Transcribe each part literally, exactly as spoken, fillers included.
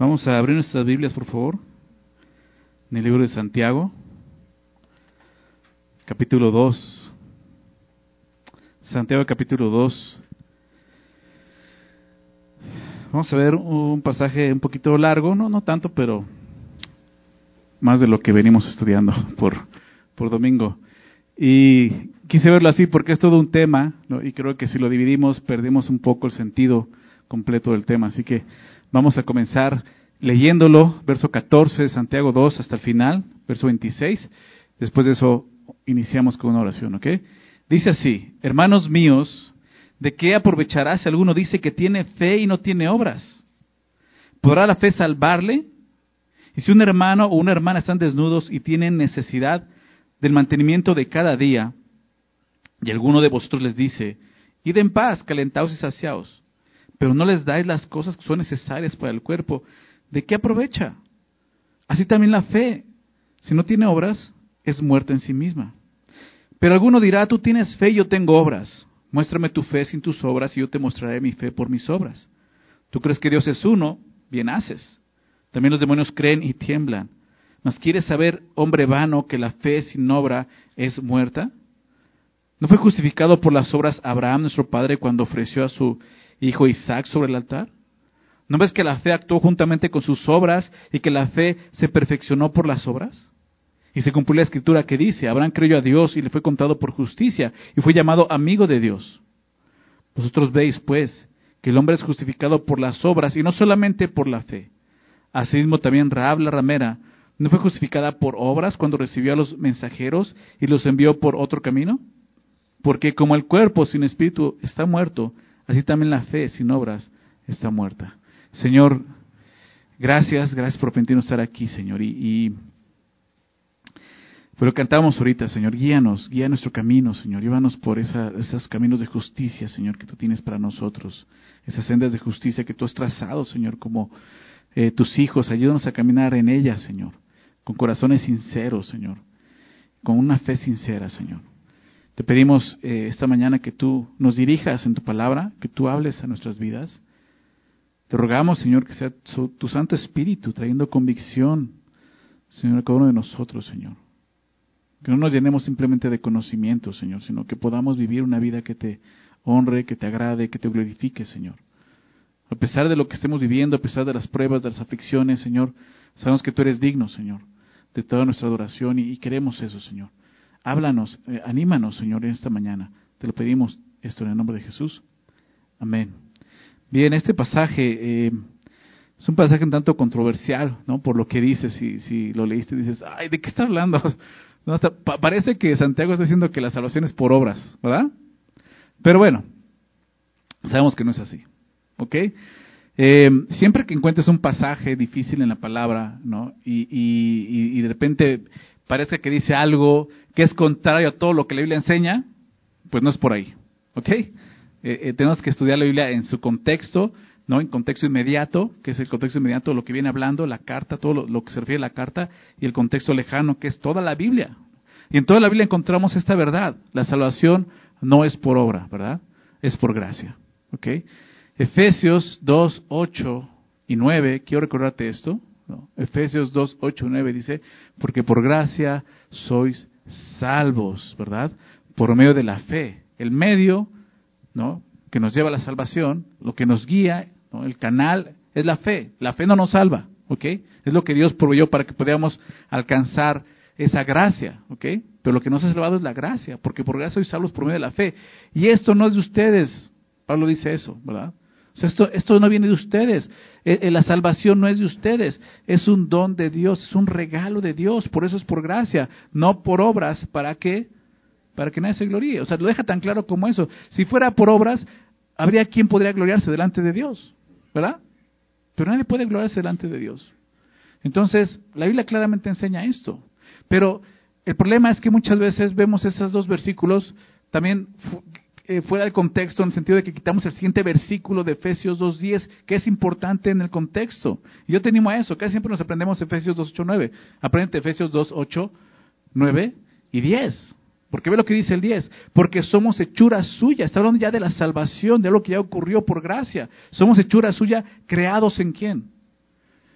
Vamos a abrir nuestras Biblias, por favor, en el libro de Santiago, capítulo dos. Santiago, capítulo dos. Vamos a ver un pasaje un poquito largo, no, no tanto, pero más de lo que venimos estudiando por, por domingo. Y quise verlo así porque es todo un tema, ¿no? Y creo que si lo dividimos perdemos un poco el sentido completo del tema. Así que vamos a comenzar leyéndolo, verso catorce de Santiago dos hasta el final, verso veintiséis. Después de eso iniciamos con una oración, ¿ok? Dice así: hermanos míos, ¿de qué aprovechará si alguno dice que tiene fe y no tiene obras? ¿Podrá la fe salvarle? Y si un hermano o una hermana están desnudos y tienen necesidad del mantenimiento de cada día, y alguno de vosotros les dice: id en paz, calentaos y saciaos, pero no les dais las cosas que son necesarias para el cuerpo, ¿de qué aprovecha? Así también la fe, si no tiene obras, es muerta en sí misma. Pero alguno dirá: tú tienes fe y yo tengo obras. Muéstrame tu fe sin tus obras y yo te mostraré mi fe por mis obras. Tú crees que Dios es uno, bien haces. También los demonios creen y tiemblan. ¿Mas quieres saber, hombre vano, que la fe sin obra es muerta? ¿No fue justificado por las obras Abraham, nuestro padre, cuando ofreció a su hijo Isaac sobre el altar? ¿No ves que la fe actuó juntamente con sus obras y que la fe se perfeccionó por las obras? Y se cumplió la escritura que dice: Abraham creyó a Dios y le fue contado por justicia y fue llamado amigo de Dios. Vosotros veis, pues, que el hombre es justificado por las obras y no solamente por la fe. Asimismo también Rahab la ramera ¿no fue justificada por obras cuando recibió a los mensajeros y los envió por otro camino? Porque como el cuerpo sin espíritu está muerto, así también la fe sin obras está muerta. Señor, gracias, gracias por permitirnos estar aquí, Señor. Y, y pero cantamos ahorita, Señor, guíanos, guía nuestro camino, Señor. Llévanos por esa, esos caminos de justicia, Señor, que tú tienes para nosotros. Esas sendas de justicia que tú has trazado, Señor, como eh, tus hijos. Ayúdanos a caminar en ellas, Señor. Con corazones sinceros, Señor. Con una fe sincera, Señor. Te pedimos eh, esta mañana que tú nos dirijas en tu palabra, que tú hables a nuestras vidas. Te rogamos, Señor, que sea tu, tu Santo Espíritu trayendo convicción, Señor, a cada uno de nosotros, Señor. Que no nos llenemos simplemente de conocimiento, Señor, sino que podamos vivir una vida que te honre, que te agrade, que te glorifique, Señor. A pesar de lo que estemos viviendo, a pesar de las pruebas, de las aflicciones, Señor, sabemos que tú eres digno, Señor, de toda nuestra adoración y, y queremos eso, Señor. Háblanos, eh, anímanos, Señor, en esta mañana. Te lo pedimos esto en el nombre de Jesús. Amén. Bien, este pasaje eh, es un pasaje un tanto controversial, ¿no? Por lo que dice, si, si lo leíste dices, ay, ¿de qué está hablando? No, hasta, pa, parece que Santiago está diciendo que la salvación es por obras, ¿verdad? Pero bueno, sabemos que no es así, ¿ok? Eh, siempre que encuentres un pasaje difícil en la palabra, ¿no? Y, y, y de repente parece que dice algo que es contrario a todo lo que la Biblia enseña, pues no es por ahí, ¿ok? Eh, eh, tenemos que estudiar la Biblia en su contexto, ¿no? En contexto inmediato, que es el contexto inmediato, lo que viene hablando, la carta, todo lo, lo que se refiere a la carta, y el contexto lejano, que es toda la Biblia. Y en toda la Biblia encontramos esta verdad: la salvación no es por obra, ¿verdad? Es por gracia, ¿ok? Efesios dos, ocho y nueve, quiero recordarte esto, ¿no? Efesios dos, ocho y nueve dice: porque por gracia sois salvos, ¿verdad? Por medio de la fe. El medio, ¿no?, que nos lleva a la salvación, lo que nos guía, ¿no?, el canal, es la fe. La fe no nos salva, ¿ok? Es lo que Dios proveyó para que podamos alcanzar esa gracia, ¿ok? Pero lo que nos ha salvado es la gracia, porque por gracia sois salvos por medio de la fe. Y esto no es de ustedes. Pablo dice eso, ¿verdad? O sea, esto, esto no viene de ustedes. Eh, la salvación no es de ustedes. Es un don de Dios, es un regalo de Dios. Por eso es por gracia, no por obras. ¿Para qué? Para que nadie se gloríe. O sea, lo deja tan claro como eso. Si fuera por obras, habría quien podría gloriarse delante de Dios, ¿verdad? Pero nadie puede gloriarse delante de Dios. Entonces, la Biblia claramente enseña esto. Pero el problema es que muchas veces vemos esos dos versículos también fu- eh, fuera del contexto, en el sentido de que quitamos el siguiente versículo de Efesios dos diez, que es importante en el contexto. Y yo te animo a eso, casi siempre nos aprendemos Efesios dos ocho nueve. Aprende Efesios dos ocho, nueve y diez. Porque ve lo que dice el diez, porque somos hechura suya. Está hablando ya de la salvación, de lo que ya ocurrió por gracia. Somos hechura suya, creados en ¿quién?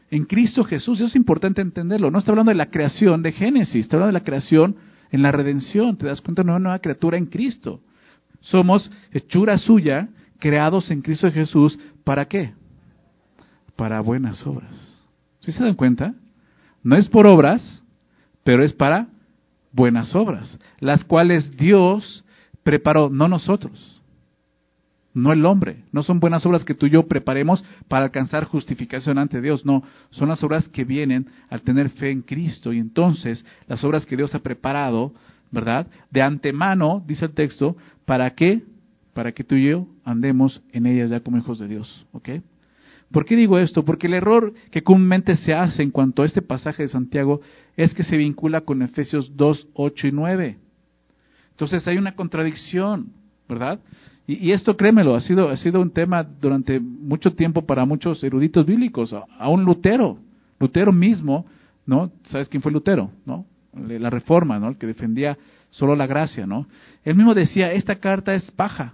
en Cristo Jesús. Eso es importante entenderlo. No está hablando de la creación de Génesis, está hablando de la creación en la redención. Te das cuenta de una nueva criatura en Cristo. Somos hechura suya, creados en Cristo Jesús. ¿Para qué? Para buenas obras. ¿Sí se dan cuenta? No es por obras, pero es para buenas obras, las cuales Dios preparó, no nosotros, no el hombre. No son buenas obras que tú y yo preparemos para alcanzar justificación ante Dios, no, son las obras que vienen al tener fe en Cristo. Y entonces, las obras que Dios ha preparado, ¿verdad? De antemano, dice el texto, ¿para qué? Para que tú y yo andemos en ellas ya como hijos de Dios, ¿ok? ¿Por qué digo esto? Porque el error que comúnmente se hace en cuanto a este pasaje de Santiago es que se vincula con Efesios dos, ocho y nueve. Entonces hay una contradicción, ¿verdad? Y, y esto, créemelo, ha sido, ha sido un tema durante mucho tiempo para muchos eruditos bíblicos, a, a un Lutero. Lutero mismo, ¿no? ¿Sabes quién fue Lutero? ¿No? La Reforma, ¿no? El que defendía solo la gracia, ¿no? Él mismo decía, esta carta es paja.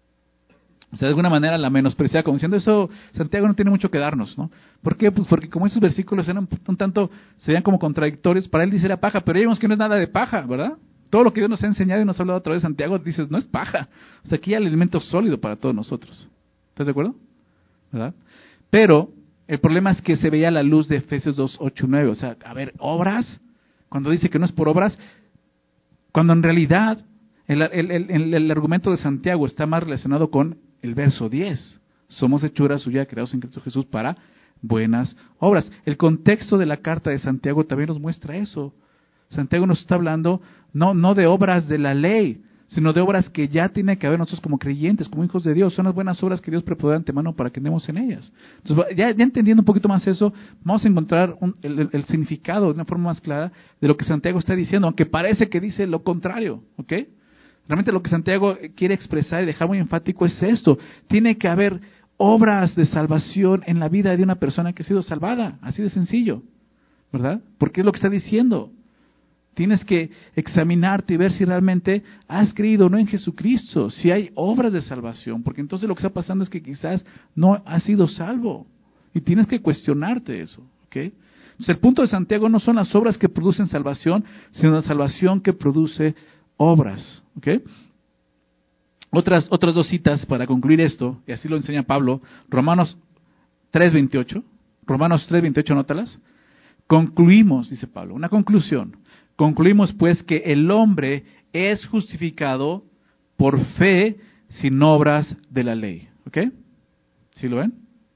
O sea, de alguna manera la menospreciaba, como diciendo, eso Santiago no tiene mucho que darnos, ¿no? ¿Por qué? Pues porque como esos versículos eran un, un tanto, se veían como contradictorios, para él dice era paja, pero ya vemos que no es nada de paja, ¿verdad? Todo lo que Dios nos ha enseñado y nos ha hablado a través de Santiago, dices, no es paja. O sea, aquí hay el elemento sólido para todos nosotros. ¿Estás de acuerdo? ¿Verdad? Pero el problema es que se veía a la luz de Efesios dos, ocho, nueve. O sea, a ver, obras, cuando dice que no es por obras, cuando en realidad el, el, el, el argumento de Santiago está más relacionado con el verso diez. Somos hechura suya, creados en Cristo Jesús para buenas obras. El contexto de la carta de Santiago también nos muestra eso. Santiago nos está hablando no, no de obras de la ley, sino de obras que ya tiene que haber nosotros como creyentes, como hijos de Dios. Son las buenas obras que Dios preparó de antemano para que andemos en ellas. Entonces, ya, ya entendiendo un poquito más eso, vamos a encontrar un, el, el, el significado de una forma más clara de lo que Santiago está diciendo, aunque parece que dice lo contrario, ¿ok? Realmente lo que Santiago quiere expresar y dejar muy enfático es esto. Tiene que haber obras de salvación en la vida de una persona que ha sido salvada. Así de sencillo, ¿verdad? Porque es lo que está diciendo. Tienes que examinarte y ver si realmente has creído o no en Jesucristo, si hay obras de salvación, porque entonces lo que está pasando es que quizás no has sido salvo y tienes que cuestionarte eso, ¿ok? Entonces el punto de Santiago no son las obras que producen salvación, sino la salvación que produce obras, ¿ok? Otras, otras dos citas para concluir esto, y así lo enseña Pablo, Romanos tres veintiocho, Romanos tres veintiocho, anótalas. Concluimos, dice Pablo, una conclusión. Concluimos pues que el hombre es justificado por fe sin obras de la ley. ¿Ok? ¿Sí lo ven?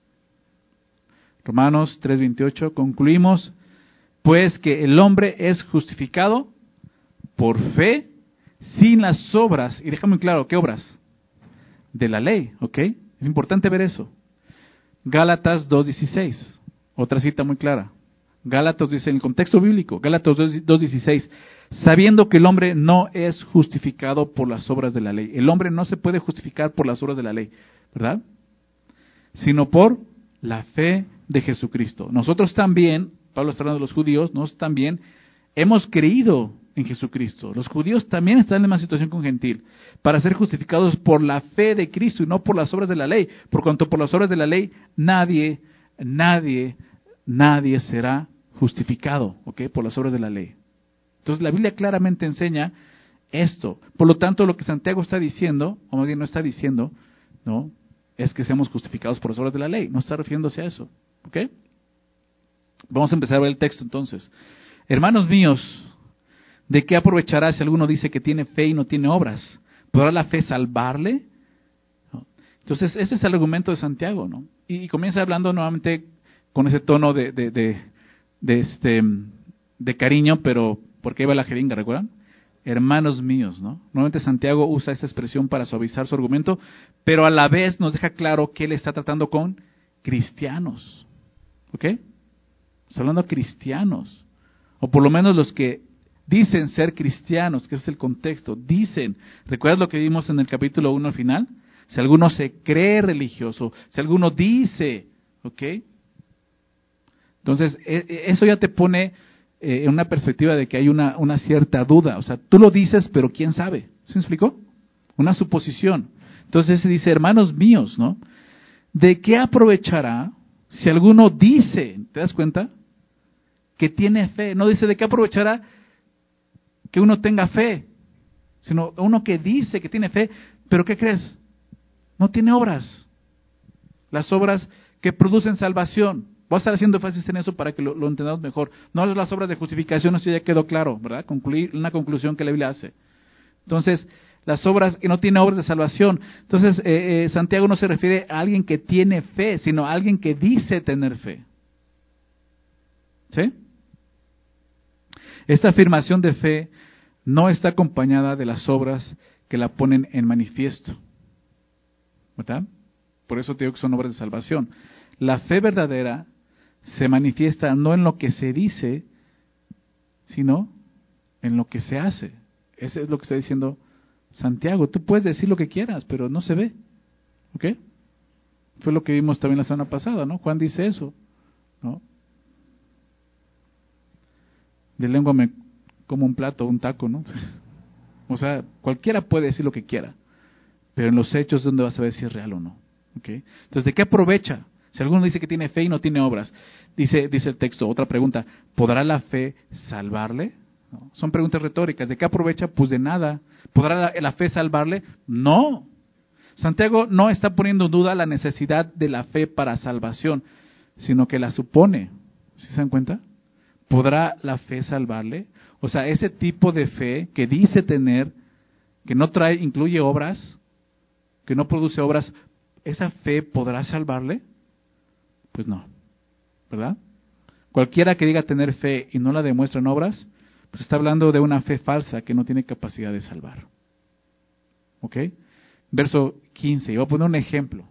Romanos tres veintiocho. Concluimos pues que el hombre es justificado por fe sin las obras. Y deja muy claro, ¿qué obras? De la ley. ¿Ok? Es importante ver eso. Gálatas dos dieciséis. Otra cita muy clara. Gálatas dice en el contexto bíblico, Gálatas dos dieciséis, sabiendo que el hombre no es justificado por las obras de la ley. El hombre no se puede justificar por las obras de la ley, ¿verdad? Sino por la fe de Jesucristo. Nosotros también, Pablo está hablando de los judíos, nosotros también hemos creído en Jesucristo. Los judíos también están en la misma situación con gentil, para ser justificados por la fe de Cristo y no por las obras de la ley. Por cuanto por las obras de la ley nadie, nadie, nadie será justificado, ¿ok? Por las obras de la ley. Entonces la Biblia claramente enseña esto. Por lo tanto, lo que Santiago está diciendo, o más bien no está diciendo, ¿no? Es que seamos justificados por las obras de la ley. No está refiriéndose a eso, ¿ok? Vamos a empezar a ver el texto entonces. Hermanos míos, ¿de qué aprovechará si alguno dice que tiene fe y no tiene obras? ¿Podrá la fe salvarle? ¿No? Entonces, ese es el argumento de Santiago, ¿no? Y comienza hablando nuevamente con ese tono de, de, de, de, este, de cariño, pero porque iba la jeringa, ¿recuerdan? Hermanos míos, ¿no? Nuevamente Santiago usa esta expresión para suavizar su argumento, pero a la vez nos deja claro que él está tratando con cristianos, ¿ok? Está hablando de cristianos, o por lo menos los que dicen ser cristianos, que ese es el contexto, dicen. ¿Recuerdas lo que vimos en el capítulo uno al final? Si alguno se cree religioso, si alguno dice, ¿ok? Entonces, eso ya te pone en una perspectiva de que hay una, una cierta duda. O sea, tú lo dices, pero ¿quién sabe? ¿Sí me explicó? Una suposición. Entonces se dice, hermanos míos, ¿no? ¿De qué aprovechará Si alguno dice, ¿te das cuenta? Que tiene fe. No dice de qué aprovechará que uno tenga fe, sino uno que dice que tiene fe, pero ¿qué crees? No tiene obras. Las obras que producen salvación. Voy a estar haciendo énfasis en eso para que lo, lo entendamos mejor. No es las obras de justificación, eso ya quedó claro, ¿verdad? Concluir una conclusión que la Biblia hace. Entonces, las obras que no tiene obras de salvación. Entonces, eh, eh, Santiago no se refiere a alguien que tiene fe, sino a alguien que dice tener fe. ¿Sí? Esta afirmación de fe no está acompañada de las obras que la ponen en manifiesto. ¿Verdad? Por eso te digo que son obras de salvación. La fe verdadera se manifiesta no en lo que se dice, sino en lo que se hace. Eso es lo que está diciendo Santiago. Tú puedes decir lo que quieras, pero no se ve. ¿Ok? Fue lo que vimos también la semana pasada, ¿no? Juan dice eso, ¿no? De lengua me como un plato, un taco, ¿no? O sea, cualquiera puede decir lo que quiera, pero en los hechos es donde vas a ver si es real o no. ¿Okay? Entonces, ¿de qué aprovecha? Si alguno dice que tiene fe y no tiene obras, dice, dice el texto, otra pregunta, ¿podrá la fe salvarle? No. Son preguntas retóricas. ¿De qué aprovecha? Pues de nada. ¿Podrá la, la fe salvarle? No. Santiago no está poniendo en duda la necesidad de la fe para salvación, sino que la supone. ¿Sí se dan cuenta? ¿Podrá la fe salvarle? O sea, ese tipo de fe que dice tener, que no trae, incluye obras, que no produce obras, ¿esa fe podrá salvarle? Pues no, ¿verdad? Cualquiera que diga tener fe y no la demuestra en obras, pues está hablando de una fe falsa que no tiene capacidad de salvar. ¿Ok? Verso quince, y voy a poner un ejemplo.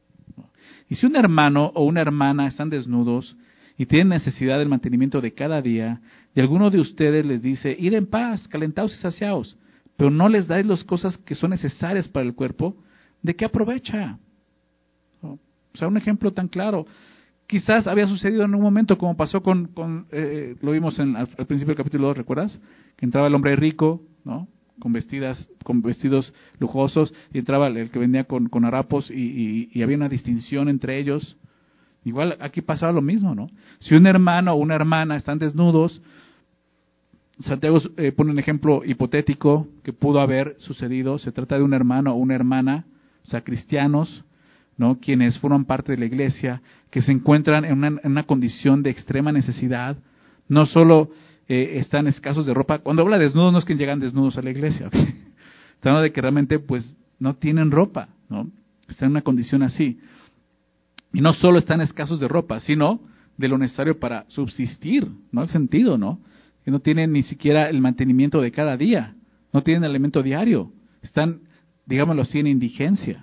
Y si un hermano o una hermana están desnudos y tienen necesidad del mantenimiento de cada día, y alguno de ustedes les dice, id en paz, calentaos y saciaos, pero no les dais las cosas que son necesarias para el cuerpo, ¿de qué aprovecha? O sea, un ejemplo tan claro. Quizás había sucedido en un momento, como pasó con, con eh, lo vimos en, al, al principio del capítulo dos, ¿recuerdas? Que entraba el hombre rico, ¿no? Con vestidas, con vestidos lujosos, y entraba el que vendía con, con harapos, y, y, y había una distinción entre ellos. Igual aquí pasaba lo mismo, ¿no? Si un hermano o una hermana están desnudos, Santiago eh, pone un ejemplo hipotético que pudo haber sucedido. Se trata de un hermano o una hermana, o sea, cristianos, ¿no? Quienes forman parte de la iglesia, que se encuentran en una, en una condición de extrema necesidad. No solo eh, están escasos de ropa. Cuando habla de desnudos, no es que llegan desnudos a la iglesia. ¿Okay? Está hablando de que realmente pues no tienen ropa, ¿no? Están en una condición así. Y no solo están escasos de ropa, sino de lo necesario para subsistir, ¿no? El sentido, ¿no? Que no tienen ni siquiera el mantenimiento de cada día, no tienen alimento diario, están, digámoslo así, en indigencia.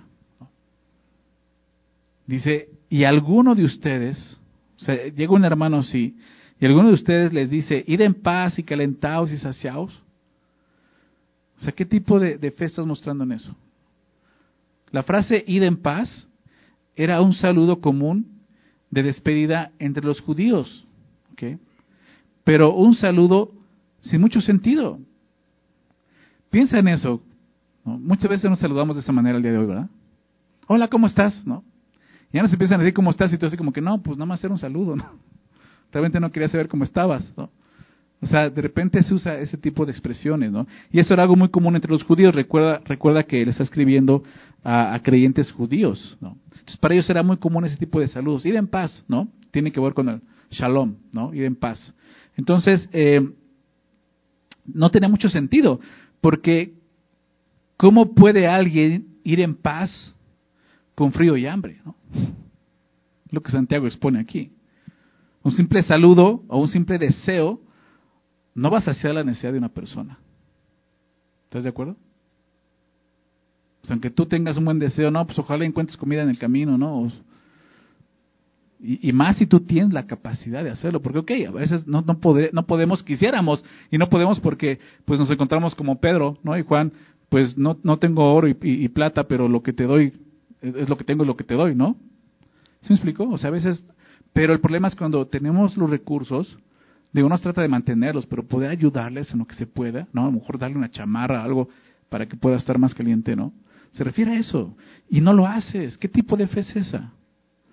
Dice, y alguno de ustedes, o sea, llega un hermano así, y alguno de ustedes les dice, id en paz y calentaos y saciaos. O sea, ¿qué tipo de, de fe estás mostrando en eso? La frase id en paz era un saludo común de despedida entre los judíos, ¿ok? Pero un saludo sin mucho sentido. Piensa en eso, ¿no? Muchas veces nos saludamos de esa manera el día de hoy, ¿verdad? Hola, ¿cómo estás? ¿No? Y ya nos empiezan a decir cómo estás y tú así como que no, pues nada más era un saludo, ¿no? Realmente no quería saber cómo estabas, ¿no? O sea, de repente se usa ese tipo de expresiones, ¿no? Y eso era algo muy común entre los judíos. Recuerda, recuerda que él está escribiendo a, a creyentes judíos, ¿no? Entonces, para ellos era muy común ese tipo de saludos. Ir en paz, ¿no? Tiene que ver con el shalom, ¿no? Ir en paz. Entonces, eh, no tenía mucho sentido, porque ¿cómo puede alguien ir en paz con frío y hambre, ¿no? Lo que Santiago expone aquí. Un simple saludo o un simple deseo no va a saciar la necesidad de una persona. ¿Estás de acuerdo? Pues aunque tú tengas un buen deseo, no, pues ojalá encuentres comida en el camino, ¿no? O, y, y más si tú tienes la capacidad de hacerlo, porque ok, a veces no, no, poder, no podemos, quisiéramos, y no podemos porque pues nos encontramos como Pedro, ¿no? Y Juan, pues no, no tengo oro y, y, y plata, pero lo que te doy, es, es lo que tengo, es lo que te doy, ¿no? ¿Sí me explico? O sea, a veces, pero el problema es cuando tenemos los recursos, digo, no se trata de mantenerlos, pero poder ayudarles en lo que se pueda, ¿no? A lo mejor darle una chamarra, algo, para que pueda estar más caliente, ¿no? Se refiere a eso. Y no lo haces. ¿Qué tipo de fe es esa?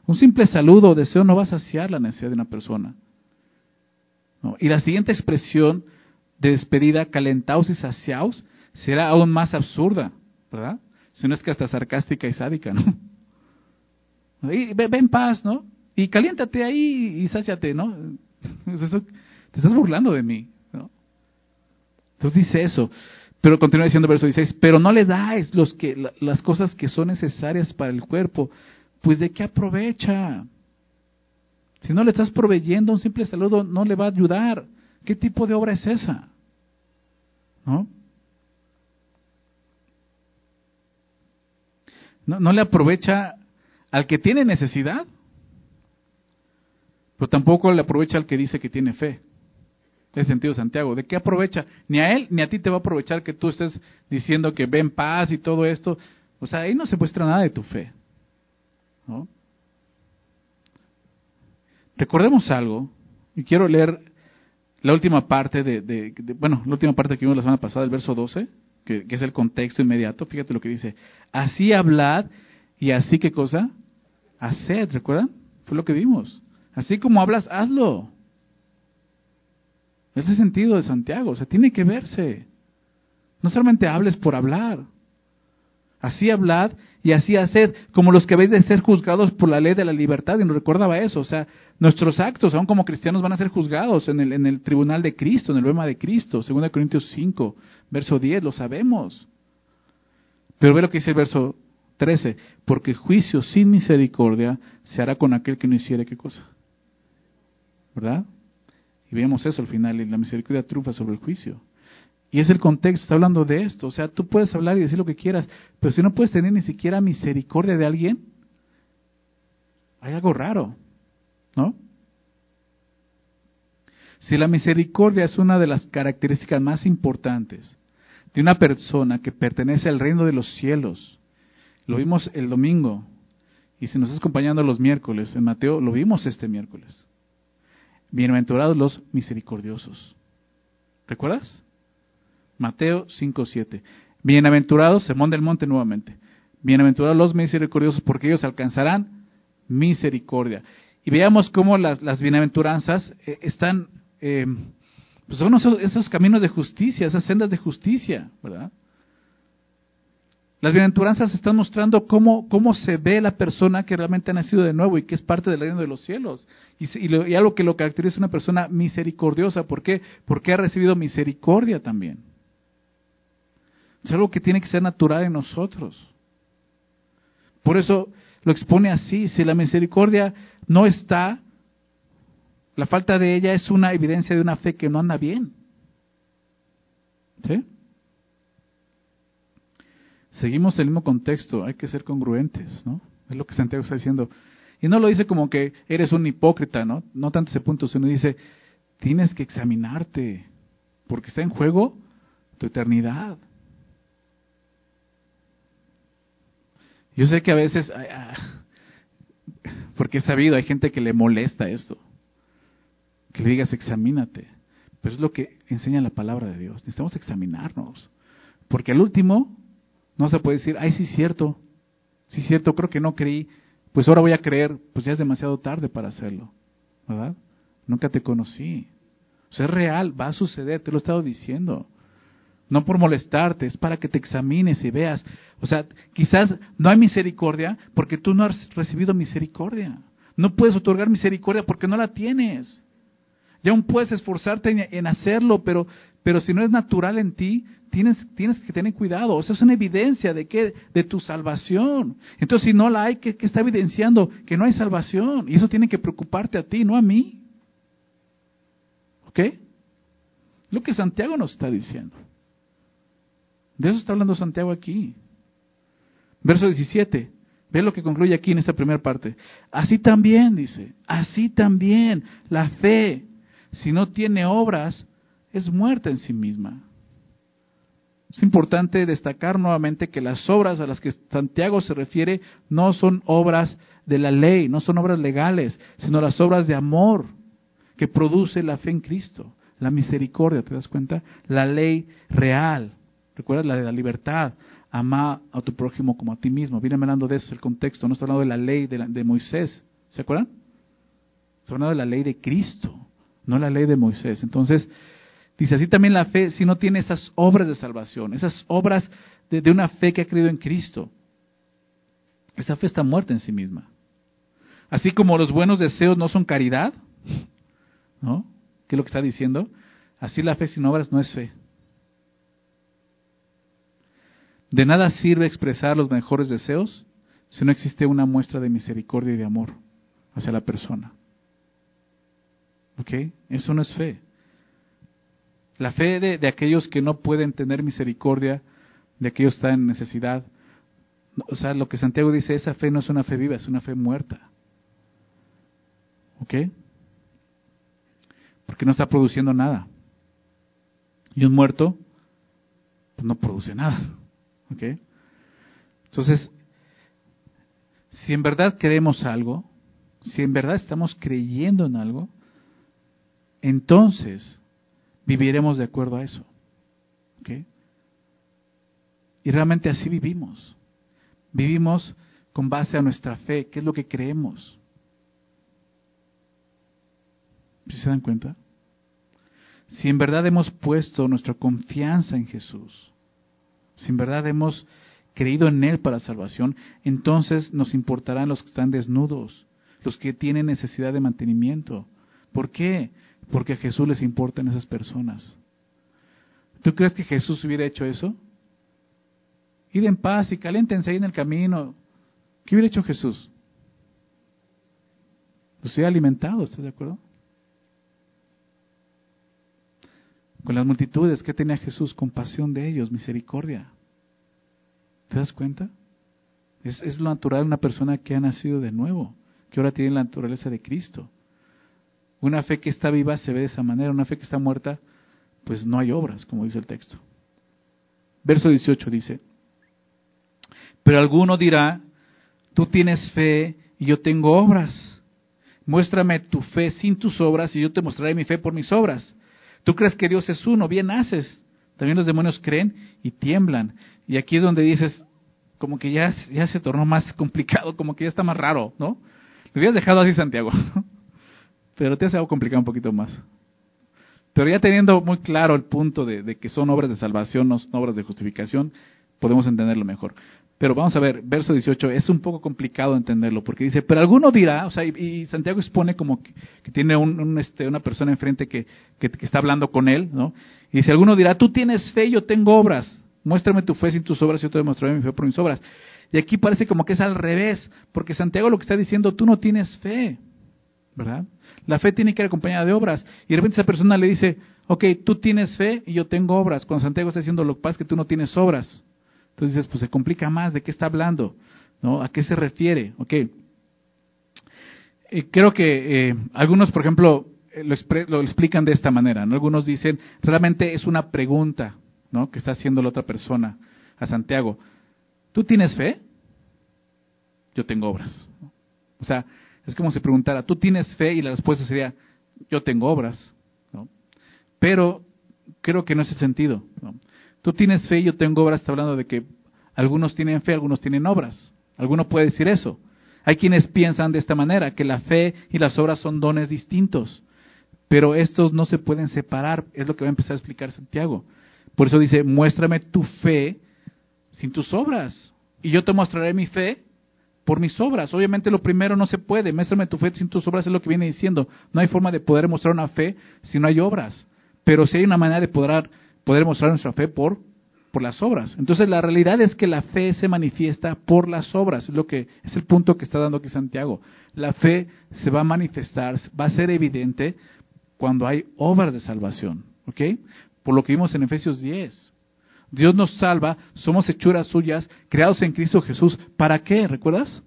Un simple saludo o deseo no va a saciar la necesidad de una persona. ¿No? Y la siguiente expresión de despedida, calentaos y saciaos, será aún más absurda, ¿verdad? Si no es que hasta sarcástica y sádica, ¿no? Y ve, ve en paz, ¿no? Y caliéntate ahí y sáciate, ¿no? Eso, te estás burlando de mí, ¿no? Entonces dice eso. Pero continúa diciendo verso dieciséis, pero no le dais los que, la, las cosas que son necesarias para el cuerpo, pues ¿de qué aprovecha? Si no le estás proveyendo un simple saludo, no le va a ayudar. ¿Qué tipo de obra es esa? ¿No? No, no le aprovecha al que tiene necesidad, pero tampoco le aprovecha al que dice que tiene fe. Es sentido Santiago. ¿De qué aprovecha? Ni a él ni a ti te va a aprovechar que tú estés diciendo que ven paz y todo esto. O sea, ahí no se muestra nada de tu fe, ¿no? Recordemos algo, y quiero leer la última parte de, de, de bueno, la última parte que vimos la semana pasada, el verso doce, que, que es el contexto inmediato. Fíjate lo que dice. Así hablad y así, ¿qué cosa? Haced, ¿recuerdan? Fue lo que vimos. Así como hablas, hazlo. Ese es el sentido de Santiago, o sea, tiene que verse. No solamente hables por hablar. Así hablad y así haced, como los que habéis de ser juzgados por la ley de la libertad. Y nos recordaba eso, o sea, nuestros actos, aún como cristianos, van a ser juzgados en el, en el tribunal de Cristo, en el bema de Cristo. segunda Corintios cinco, verso diez, lo sabemos. Pero ve lo que dice el verso trece, porque juicio sin misericordia se hará con aquel que no hiciere, ¿qué cosa? ¿Verdad? Y vemos eso al final, y la misericordia triunfa sobre el juicio. Y es el contexto, está hablando de esto. O sea, tú puedes hablar y decir lo que quieras, pero si no puedes tener ni siquiera misericordia de alguien, hay algo raro, ¿no? Si la misericordia es una de las características más importantes de una persona que pertenece al reino de los cielos, lo vimos el domingo, y si nos estás acompañando los miércoles, en Mateo, lo vimos este miércoles. Bienaventurados los misericordiosos. ¿Recuerdas? Mateo cinco siete. Bienaventurados, sermón del monte nuevamente. Bienaventurados los misericordiosos, porque ellos alcanzarán misericordia. Y veamos cómo las, las bienaventuranzas eh, están, eh, pues son esos, esos caminos de justicia, esas sendas de justicia, ¿verdad? Las bienaventuranzas están mostrando cómo, cómo se ve la persona que realmente ha nacido de nuevo y que es parte del reino de los cielos. Y, y, lo, y algo que lo caracteriza es una persona misericordiosa. ¿Por qué? Porque ha recibido misericordia también. Es algo que tiene que ser natural en nosotros. Por eso lo expone así. Si la misericordia no está, la falta de ella es una evidencia de una fe que no anda bien. ¿Sí? Seguimos el mismo contexto, hay que ser congruentes, ¿no? Es lo que Santiago está diciendo. Y no lo dice como que eres un hipócrita, ¿no? No tanto ese punto, sino dice, tienes que examinarte, porque está en juego tu eternidad. Yo sé que a veces, porque he sabido, hay gente que le molesta esto, que le digas examínate, pero es lo que enseña la palabra de Dios. Necesitamos examinarnos, porque al último no se puede decir, ay, sí es cierto, sí es cierto, creo que no creí, pues ahora voy a creer, pues ya es demasiado tarde para hacerlo, ¿verdad? Nunca te conocí. O sea, es real, va a suceder, te lo he estado diciendo. No por molestarte, es para que te examines y veas. O sea, quizás no hay misericordia porque tú no has recibido misericordia. No puedes otorgar misericordia porque no la tienes. Ya aún puedes esforzarte en, en hacerlo, pero, pero si no es natural en ti, tienes, tienes que tener cuidado. O sea, es una evidencia de qué, de tu salvación. Entonces, si no la hay, ¿qué, qué está evidenciando? Que no hay salvación. Y eso tiene que preocuparte a ti, no a mí. ¿Ok? Lo que Santiago nos está diciendo. De eso está hablando Santiago aquí. Verso diecisiete. Ve lo que concluye aquí en esta primera parte. Así también, dice, así también la fe, si no tiene obras, es muerta en sí misma. Es importante destacar nuevamente que las obras a las que Santiago se refiere no son obras de la ley, no son obras legales, sino las obras de amor que produce la fe en Cristo, la misericordia, ¿te das cuenta? La ley real. ¿Recuerdas? La de la libertad. Ama a tu prójimo como a ti mismo. Viene hablando de eso, el contexto. No está hablando de la ley de, la, de Moisés. ¿Se acuerdan? Está hablando de la ley de Cristo, no la ley de Moisés. Entonces, dice así también la fe, si no tiene esas obras de salvación, esas obras de, de una fe que ha creído en Cristo, esa fe está muerta en sí misma. Así como los buenos deseos no son caridad, ¿no? ¿Qué es lo que está diciendo? Así la fe sin obras no es fe. De nada sirve expresar los mejores deseos si no existe una muestra de misericordia y de amor hacia la persona. ¿Ok? Eso no es fe. La fe de, de aquellos que no pueden tener misericordia, de aquellos que están en necesidad. O sea, lo que Santiago dice, esa fe no es una fe viva, es una fe muerta. ¿Ok? Porque no está produciendo nada. Y un muerto, pues no produce nada. ¿Ok? Entonces, si en verdad queremos algo, si en verdad estamos creyendo en algo, entonces viviremos de acuerdo a eso. ¿Ok? Y realmente así vivimos. Vivimos con base a nuestra fe, ¿qué es lo que creemos? ¿Sí se dan cuenta? Si en verdad hemos puesto nuestra confianza en Jesús, si en verdad hemos creído en Él para salvación, entonces nos importarán los que están desnudos, los que tienen necesidad de mantenimiento. ¿Por qué? Porque a Jesús les importan esas personas. ¿Tú crees que Jesús hubiera hecho eso? Ir en paz y caléntense ahí en el camino. ¿Qué hubiera hecho Jesús? Los hubiera alimentado, ¿estás de acuerdo? Con las multitudes, ¿qué tenía Jesús? Compasión de ellos, misericordia. ¿Te das cuenta? Es, es lo natural de una persona que ha nacido de nuevo, que ahora tiene la naturaleza de Cristo. Una fe que está viva se ve de esa manera, una fe que está muerta, pues no hay obras, como dice el texto. Verso dieciocho dice, pero alguno dirá, tú tienes fe y yo tengo obras. Muéstrame tu fe sin tus obras y yo te mostraré mi fe por mis obras. Tú crees que Dios es uno, bien haces. También los demonios creen y tiemblan. Y aquí es donde dices, como que ya, ya se tornó más complicado, como que ya está más raro, ¿no? Lo hubieras dejado así, Santiago, ¿no? Pero te hace algo complicado un poquito más. Pero ya teniendo muy claro el punto de, de que son obras de salvación, no son obras de justificación, podemos entenderlo mejor. Pero vamos a ver, verso dieciocho, es un poco complicado entenderlo, porque dice, pero alguno dirá, o sea, y, y Santiago expone como que, que tiene un, un, este, una persona enfrente que, que, que está hablando con él, ¿no? Y dice, alguno dirá, tú tienes fe, yo tengo obras, muéstrame tu fe sin tus obras, yo te demostraré mi fe por mis obras. Y aquí parece como que es al revés, porque Santiago lo que está diciendo, tú no tienes fe, ¿verdad? La fe tiene que ir acompañada de obras. Y de repente esa persona le dice, ok, tú tienes fe y yo tengo obras. Cuando Santiago está diciendo, lo que pasa es que tú no tienes obras. Entonces dices, pues se complica más, ¿de qué está hablando? ¿No? ¿A qué se refiere? Ok. Eh, creo que eh, algunos, por ejemplo, eh, lo, expre- lo explican de esta manera, ¿no? Algunos dicen, realmente es una pregunta, ¿no? Que está haciendo la otra persona a Santiago. ¿Tú tienes fe? Yo tengo obras. ¿No? O sea, es como si preguntara, ¿tú tienes fe? Y la respuesta sería, yo tengo obras, ¿no? Pero creo que no es el sentido, ¿no? Tú tienes fe y yo tengo obras, está hablando de que algunos tienen fe, algunos tienen obras. Alguno puede decir eso. Hay quienes piensan de esta manera, que la fe y las obras son dones distintos, pero estos no se pueden separar, es lo que va a empezar a explicar Santiago. Por eso dice, muéstrame tu fe sin tus obras, y yo te mostraré mi fe por mis obras. Obviamente lo primero no se puede, muéstrame tu fe sin tus obras, es lo que viene diciendo. No hay forma de poder mostrar una fe si no hay obras, pero sí hay una manera de poder, poder mostrar nuestra fe por, por las obras. Entonces la realidad es que la fe se manifiesta por las obras, es lo que es el punto que está dando aquí Santiago. La fe se va a manifestar, va a ser evidente cuando hay obras de salvación, ¿ok? Por lo que vimos en Efesios diez. Dios nos salva, somos hechuras suyas, creados en Cristo Jesús. ¿Para qué? ¿Recuerdas?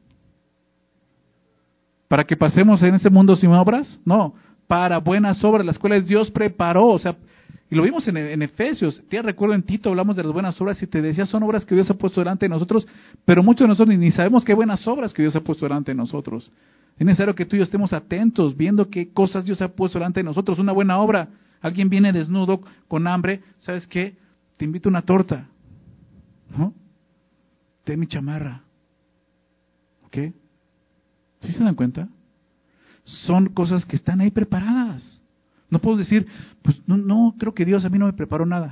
¿Para que pasemos en este mundo sin obras? No, para buenas obras, las cuales Dios preparó. O sea, y lo vimos en, en Efesios. Te recuerdo en Tito, hablamos de las buenas obras y te decía, son obras que Dios ha puesto delante de nosotros, pero muchos de nosotros ni, ni sabemos qué buenas obras que Dios ha puesto delante de nosotros. Es necesario que tú y yo estemos atentos, viendo qué cosas Dios ha puesto delante de nosotros. Una buena obra, alguien viene desnudo, con hambre, ¿sabes qué? Te invito a una torta, ¿no? Ten mi chamarra, ¿ok? ¿Sí se dan cuenta? son cosas que están ahí preparadas. No puedo decir, pues no, no, creo que Dios a mí no me preparó nada.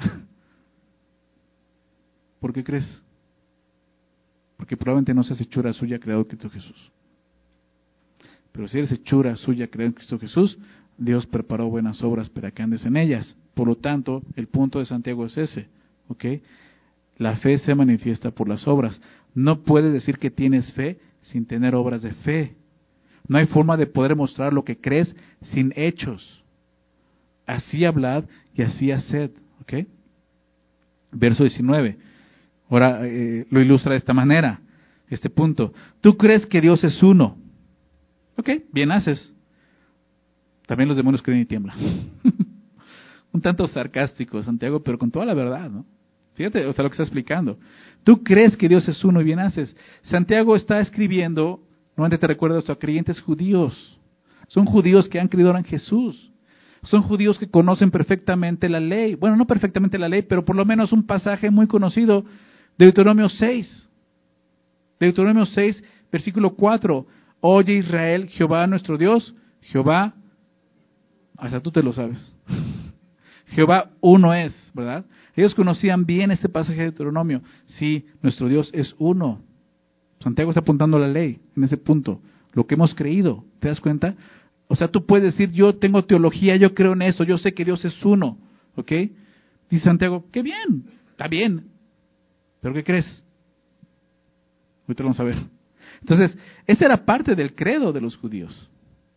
¿Por qué crees? Porque probablemente no seas hechura suya creado en Cristo Jesús. Pero si eres hechura suya creado en Cristo Jesús, Dios preparó buenas obras para que andes en ellas. Por lo tanto, el punto de Santiago es ese, ¿ok? La fe se manifiesta por las obras. No puedes decir que tienes fe sin tener obras de fe. No hay forma de poder mostrar lo que crees sin hechos. Así hablad y así haced, ¿ok? Verso diecinueve. Ahora eh, lo ilustra de esta manera, este punto. Tú crees que Dios es uno. Ok, bien haces. También los demonios creen y tiemblan. Un tanto sarcástico, Santiago, pero con toda la verdad, ¿no? Fíjate, o sea, lo que está explicando. Tú crees que Dios es uno y bien haces. Santiago está escribiendo, nuevamente te recuerdo esto, a creyentes judíos. Son judíos que han creído en Jesús. Son judíos que conocen perfectamente la ley. Bueno, no perfectamente la ley, pero por lo menos un pasaje muy conocido, Deuteronomio seis. Deuteronomio seis, versículo cuatro. Oye Israel, Jehová nuestro Dios, Jehová, hasta tú te lo sabes. Jehová uno es, ¿verdad? Ellos conocían bien este pasaje de Deuteronomio. Sí, nuestro Dios es uno. Santiago está apuntando a la ley en ese punto. Lo que hemos creído, ¿te das cuenta? O sea, tú puedes decir, yo tengo teología, yo creo en eso, yo sé que Dios es uno. ¿Ok? Dice Santiago, qué bien, está bien. ¿Pero qué crees? Ahorita lo vamos a ver. Entonces, esa era parte del credo de los judíos.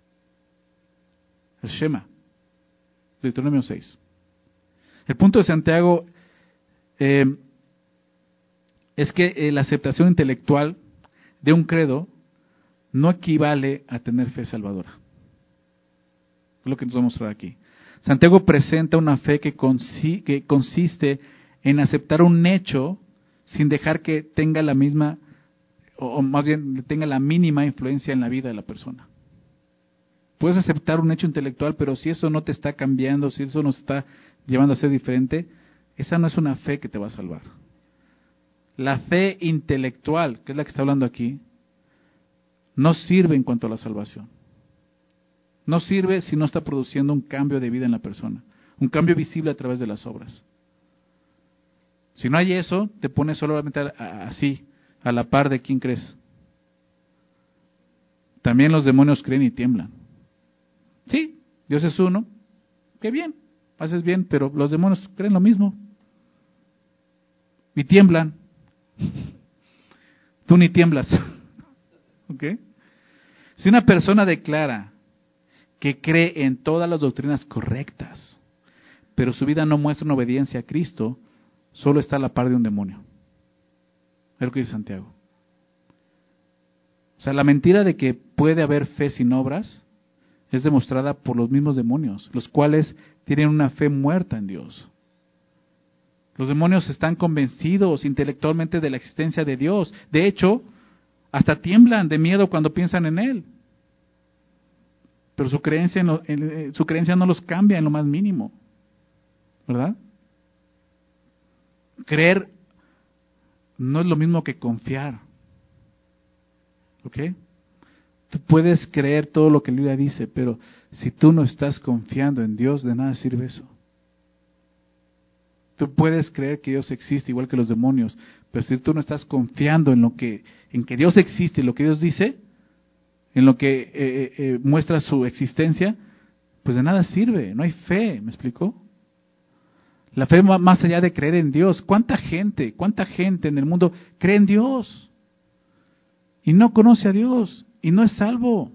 El Shema. Deuteronomio seis. El punto de Santiago eh, es que eh, la aceptación intelectual de un credo no equivale a tener fe salvadora. Es lo que nos va a mostrar aquí. Santiago presenta una fe que, consi- que consiste en aceptar un hecho sin dejar que tenga la misma, o, o más bien tenga la mínima influencia en la vida de la persona. Puedes aceptar un hecho intelectual, pero si eso no te está cambiando, si eso no está llevando a ser diferente, esa no es una fe que te va a salvar. La fe intelectual, que es la que está hablando aquí, no sirve en cuanto a la salvación. No sirve si no está produciendo un cambio de vida en la persona, un cambio visible a través de las obras. Si no hay eso, te pones solamente así, a la par de quién crees. También los demonios creen y tiemblan. Sí, Dios es uno, qué bien, haces bien, pero los demonios creen lo mismo. Y tiemblan. Tú ni tiemblas. ¿Ok? Si una persona declara que cree en todas las doctrinas correctas, pero su vida no muestra una obediencia a Cristo, solo está a la par de un demonio. Es lo que dice Santiago. O sea, la mentira de que puede haber fe sin obras es demostrada por los mismos demonios, los cuales tienen una fe muerta en Dios. Los demonios están convencidos intelectualmente de la existencia de Dios. De hecho, hasta tiemblan de miedo cuando piensan en Él. Pero su creencia, en lo, en, su creencia no los cambia en lo más mínimo. ¿Verdad? Creer no es lo mismo que confiar. ¿Ok? Tú puedes creer todo lo que la Biblia dice, pero si tú no estás confiando en Dios, de nada sirve eso. Tú puedes creer que Dios existe igual que los demonios, pero si tú no estás confiando en lo que, en que Dios existe, en lo que Dios dice, en lo que eh, eh, muestra su existencia, pues de nada sirve, no hay fe, ¿me explicó? La fe va más allá de creer en Dios. ¿Cuánta gente, cuánta gente en el mundo cree en Dios y no conoce a Dios y no es salvo?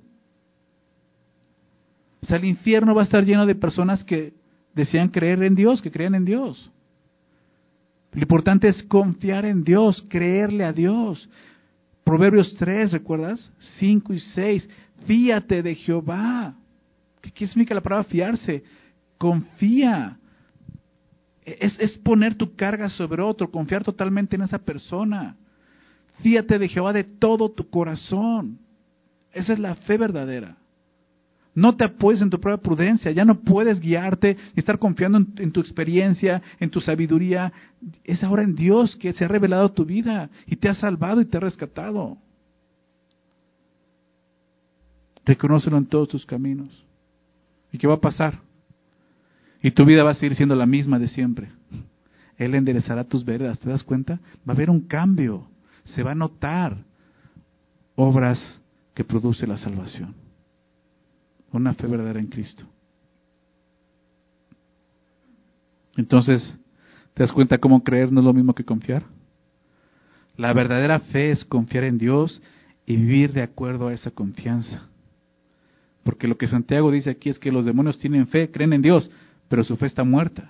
O sea, el infierno va a estar lleno de personas que desean creer en Dios, que creen en Dios. Lo importante es confiar en Dios, creerle a Dios. Proverbios tres, ¿recuerdas? cinco y seis. Fíate de Jehová. ¿Qué, qué significa la palabra fiarse? Confía. Es, es poner tu carga sobre otro, confiar totalmente en esa persona. Fíate de Jehová de todo tu corazón. Esa es la fe verdadera. No te apoyes en tu propia prudencia, ya no puedes guiarte y estar confiando en, en tu experiencia, en tu sabiduría. Es ahora en Dios que se ha revelado tu vida y te ha salvado y te ha rescatado. Reconócelo en todos tus caminos. ¿Y qué va a pasar? Y tu vida va a seguir siendo la misma de siempre. Él enderezará tus veredas, ¿te das cuenta? Va a haber un cambio, se va a notar obras que produce la salvación. Una fe verdadera en Cristo. Entonces, ¿te das cuenta cómo creer no es lo mismo que confiar? La verdadera fe es confiar en Dios y vivir de acuerdo a esa confianza. Porque lo que Santiago dice aquí es que los demonios tienen fe, creen en Dios, pero su fe está muerta.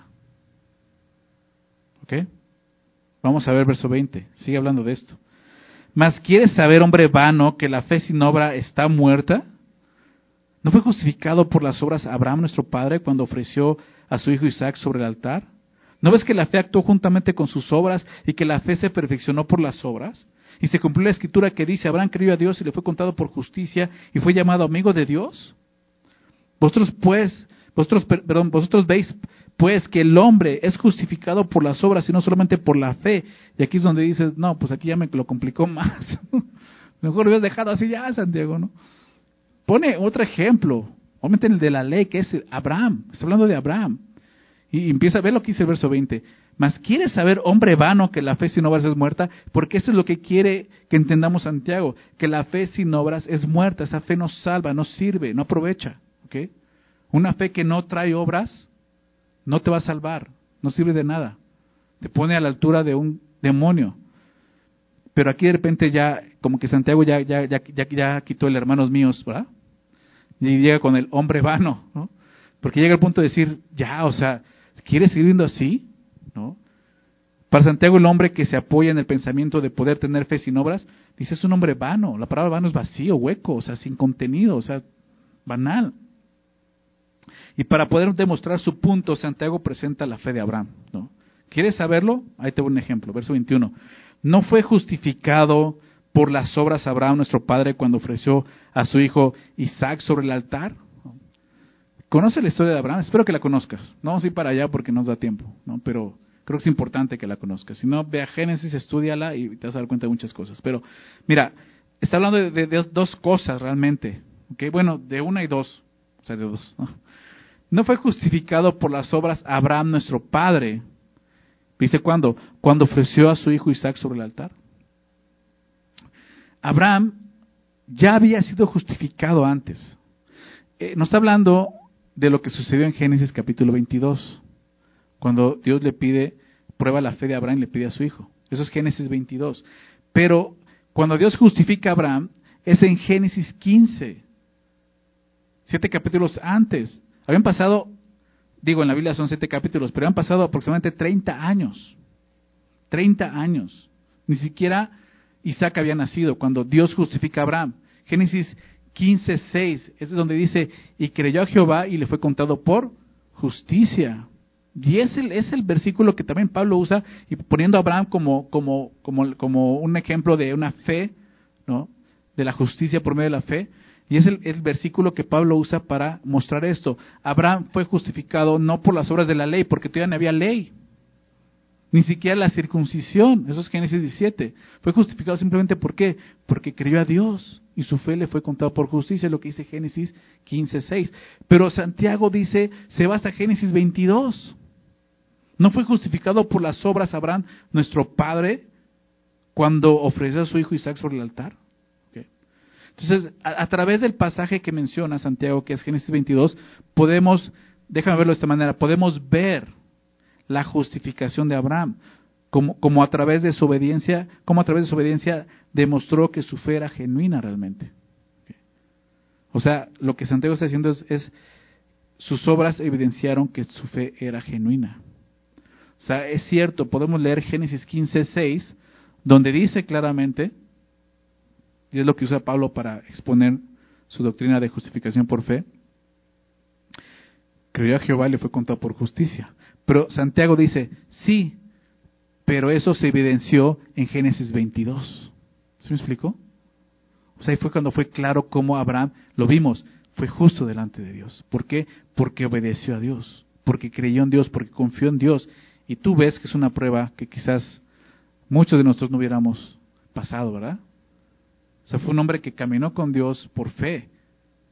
¿Ok? Vamos a ver verso veinte, sigue hablando de esto. Mas ¿quieres saber, hombre vano, que la fe sin obra está muerta? ¿No fue justificado por las obras Abraham, nuestro padre, cuando ofreció a su hijo Isaac sobre el altar? ¿No ves que la fe actuó juntamente con sus obras y que la fe se perfeccionó por las obras? Y se cumplió la escritura que dice, Abraham creyó a Dios y le fue contado por justicia y fue llamado amigo de Dios. Vosotros pues, vosotros, perdón, vosotros veis pues que el hombre es justificado por las obras y no solamente por la fe. Y aquí es donde dices, no, pues aquí ya me lo complicó más. Mejor lo hubieras dejado así ya, Santiago, ¿no? Pone otro ejemplo, obviamente el de la ley, que es Abraham. Está hablando de Abraham. Y empieza a ver lo que dice el verso veinte. Mas ¿quieres saber, hombre vano, que la fe sin obras es muerta? Porque eso es lo que quiere que entendamos Santiago, que la fe sin obras es muerta. Esa fe no salva, no sirve, no aprovecha. ¿Okay? Una fe que no trae obras no te va a salvar, no sirve de nada. Te pone a la altura de un demonio. Pero aquí de repente ya, como que Santiago ya, ya, ya, ya, ya quitó el hermanos míos, ¿verdad? Y llega con el hombre vano, ¿no? Porque llega el punto de decir, ya, o sea, ¿quieres seguir viendo así? ¿No? Para Santiago, el hombre que se apoya en el pensamiento de poder tener fe sin obras, dice, es un hombre vano. La palabra vano es vacío, hueco, o sea, sin contenido, o sea, banal. Y para poder demostrar su punto, Santiago presenta la fe de Abraham, ¿no? ¿Quieres saberlo? Ahí te voy un ejemplo, verso veintiuno. ¿No fue justificado por las obras Abraham, nuestro padre, cuando ofreció a su hijo Isaac sobre el altar? ¿Conoce la historia de Abraham? Espero que la conozcas. No vamos a ir para allá porque no nos da tiempo, ¿no? Pero creo que es importante que la conozcas. Si no, ve a Génesis, estúdiala y te vas a dar cuenta de muchas cosas. Pero, mira, está hablando de, de, de dos cosas realmente. ¿Okay? Bueno, de una y dos. O sea, de dos, ¿no? No fue justificado por las obras Abraham, nuestro padre. ¿Dice cuándo? Cuando ofreció a su hijo Isaac sobre el altar. Abraham ya había sido justificado antes. Eh, nos está hablando de lo que sucedió en Génesis capítulo veintidós. Cuando Dios le pide, prueba la fe de Abraham y le pide a su hijo. Eso es Génesis veintidós. Pero cuando Dios justifica a Abraham, es en Génesis quince. Siete capítulos antes. Habían pasado, digo en la Biblia son siete capítulos, pero habían pasado aproximadamente treinta años. treinta años. Ni siquiera Isaac había nacido cuando Dios justifica a Abraham. Génesis quince, seis, es donde dice, y creyó a Jehová y le fue contado por justicia. Y es el, es el versículo que también Pablo usa, y poniendo a Abraham como, como, como, como un ejemplo de una fe, ¿no? De la justicia por medio de la fe. Y es el, el versículo que Pablo usa para mostrar esto. Abraham fue justificado no por las obras de la ley, porque todavía no había ley. Ni siquiera la circuncisión, eso es Génesis diecisiete. Fue justificado simplemente ¿por qué? Porque creyó a Dios y su fe le fue contada por justicia, lo que dice Génesis quince, seis. Pero Santiago dice, se va hasta Génesis veintidós. No fue justificado por las obras Abraham, nuestro padre, cuando ofreció a su hijo Isaac sobre el altar. Okay. Entonces, a, a través del pasaje que menciona Santiago, que es Génesis veintidós, podemos, déjame verlo de esta manera, podemos ver la justificación de Abraham, como, como a través de su obediencia, como a través de su obediencia demostró que su fe era genuina realmente. Okay. O sea, lo que Santiago está diciendo es, es, sus obras evidenciaron que su fe era genuina. O sea, es cierto, podemos leer Génesis quince, seis, donde dice claramente, y es lo que usa Pablo para exponer su doctrina de justificación por fe, creyó a Jehová y le fue contado por justicia. Pero Santiago dice, sí, pero eso se evidenció en Génesis veintidós. ¿Se me explicó? O sea, ahí fue cuando fue claro cómo Abraham, lo vimos, fue justo delante de Dios. ¿Por qué? Porque obedeció a Dios, porque creyó en Dios, porque confió en Dios. Y tú ves que es una prueba que quizás muchos de nosotros no hubiéramos pasado, ¿verdad? O sea, fue un hombre que caminó con Dios por fe,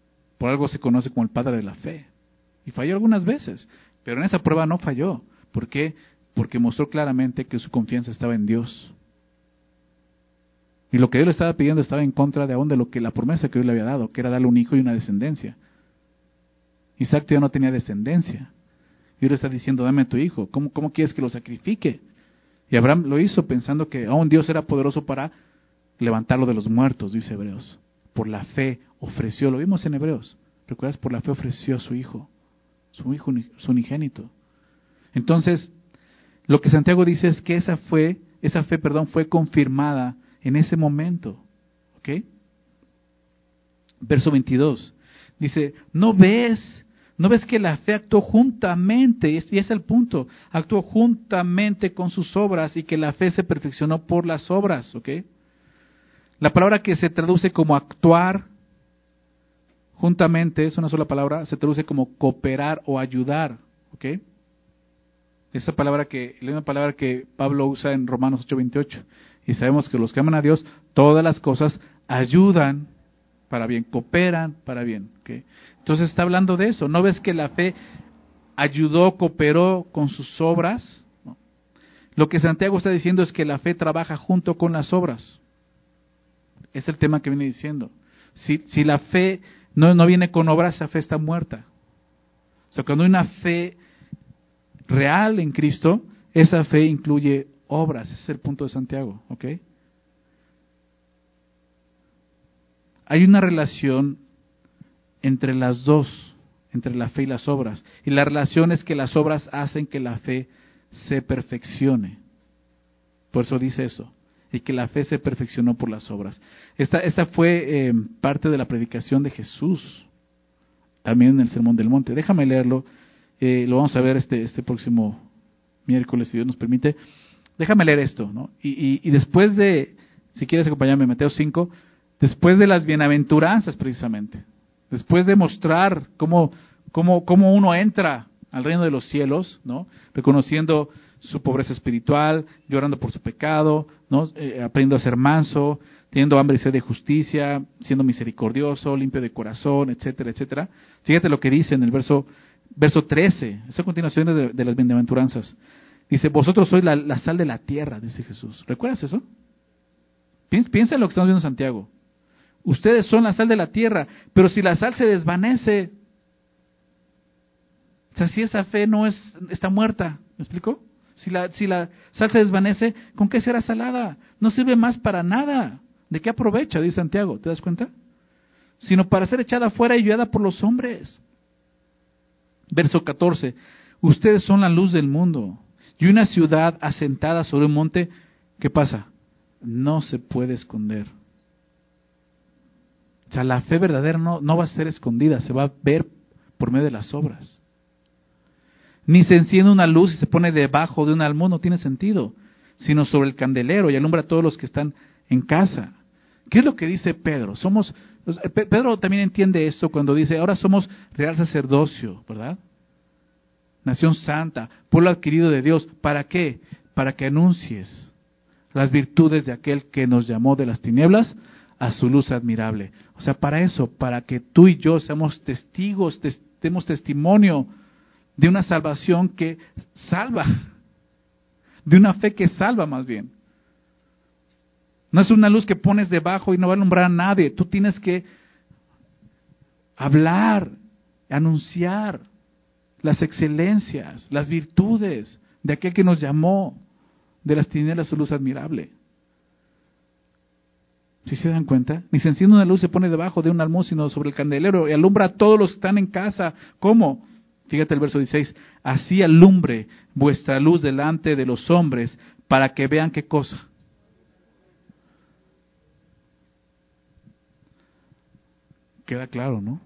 Por algo se conoce como el padre de la fe. Y falló algunas veces, pero en esa prueba no falló. ¿Por qué? Porque mostró claramente que su confianza estaba en Dios. Y lo que Dios le estaba pidiendo estaba en contra de aún de lo que la promesa que Dios le había dado, que era darle un hijo y una descendencia. Isaac ya no tenía descendencia. Y Dios le está diciendo, dame a tu hijo. ¿Cómo, cómo quieres que lo sacrifique? Y Abraham lo hizo pensando que aún Dios era poderoso para levantarlo de los muertos, dice Hebreos. Por la fe ofreció, lo vimos en Hebreos. ¿Recuerdas? Por la fe ofreció a su hijo, su hijo, su unigénito. Entonces, lo que Santiago dice es que esa fue, esa fe, perdón, fue confirmada en ese momento. ¿Ok? Verso veintidós. Dice, ¿no ves? ¿No ves que la fe actuó juntamente? Y es el punto. Actuó juntamente con sus obras y que la fe se perfeccionó por las obras. ¿Ok? La palabra que se traduce como actuar juntamente, es una sola palabra, se traduce como cooperar o ayudar. ¿Ok? Esa palabra que, la misma palabra que Pablo usa en Romanos ocho veintiocho. Y sabemos que los que aman a Dios, todas las cosas ayudan para bien, cooperan para bien. ¿Okay? Entonces está hablando de eso. ¿No ves que la fe ayudó, cooperó con sus obras? No. Lo que Santiago está diciendo es que la fe trabaja junto con las obras. Es el tema que viene diciendo. Si, si la fe no, no viene con obras, esa fe está muerta. O sea, cuando hay una fe real en Cristo, esa fe incluye obras. Ese es el punto de Santiago. ¿Ok? Hay una relación entre las dos, entre la fe y las obras. Y la relación es que las obras hacen que la fe se perfeccione. Por eso dice eso. Y que la fe se perfeccionó por las obras. Esta, esta fue eh, parte de la predicación de Jesús, también en el Sermón del Monte. Déjame leerlo. Eh, lo vamos a ver este, este próximo miércoles, si Dios nos permite. Déjame leer esto, ¿no? Y, y, y después de, si quieres acompañarme, Mateo cinco, después de las bienaventuranzas precisamente, después de mostrar cómo, cómo, cómo uno entra al reino de los cielos, ¿no? Reconociendo su pobreza espiritual, llorando por su pecado, ¿no? Eh, aprendiendo a ser manso, teniendo hambre y sed de justicia, siendo misericordioso, limpio de corazón, etcétera, etcétera. Fíjate lo que dice en el verso, verso trece, esa continuación de, de las bienaventuranzas. Dice, vosotros sois la, la sal de la tierra, dice Jesús. ¿Recuerdas eso? Piensa, piensa en lo que estamos viendo en Santiago. Ustedes son la sal de la tierra, pero si la sal se desvanece, o sea, si esa fe no es, está muerta, ¿me explico? Si la, si la sal se desvanece, ¿con qué será salada? No sirve más para nada. ¿De qué aprovecha? Dice Santiago, ¿te das cuenta? Sino para ser echada fuera y ayudada por los hombres. Verso catorce, ustedes son la luz del mundo. Y una ciudad asentada sobre un monte, ¿qué pasa? No se puede esconder. O sea, la fe verdadera no, no va a ser escondida, se va a ver por medio de las obras. Ni se enciende una luz y se pone debajo de un almud, no tiene sentido, sino sobre el candelero y alumbra a todos los que están en casa. ¿Qué es lo que dice Pedro? Somos, Pedro también entiende esto cuando dice, ahora somos real sacerdocio, ¿verdad? Nación santa, pueblo adquirido de Dios. ¿Para qué? Para que anuncies las virtudes de aquel que nos llamó de las tinieblas a su luz admirable. O sea, para eso, para que tú y yo seamos testigos, tes, demos testimonio de una salvación que salva, de una fe que salva más bien. No es una luz que pones debajo y no va a alumbrar a nadie. Tú tienes que hablar, anunciar las excelencias, las virtudes de aquel que nos llamó de las tinieblas a su luz admirable. ¿Sí se dan cuenta? Ni se enciende una luz, se pone debajo de un almud, sino sobre el candelero y alumbra a todos los que están en casa. ¿Cómo? Fíjate el verso dieciséis. Así alumbre vuestra luz delante de los hombres para que vean qué cosa. Queda claro, ¿no?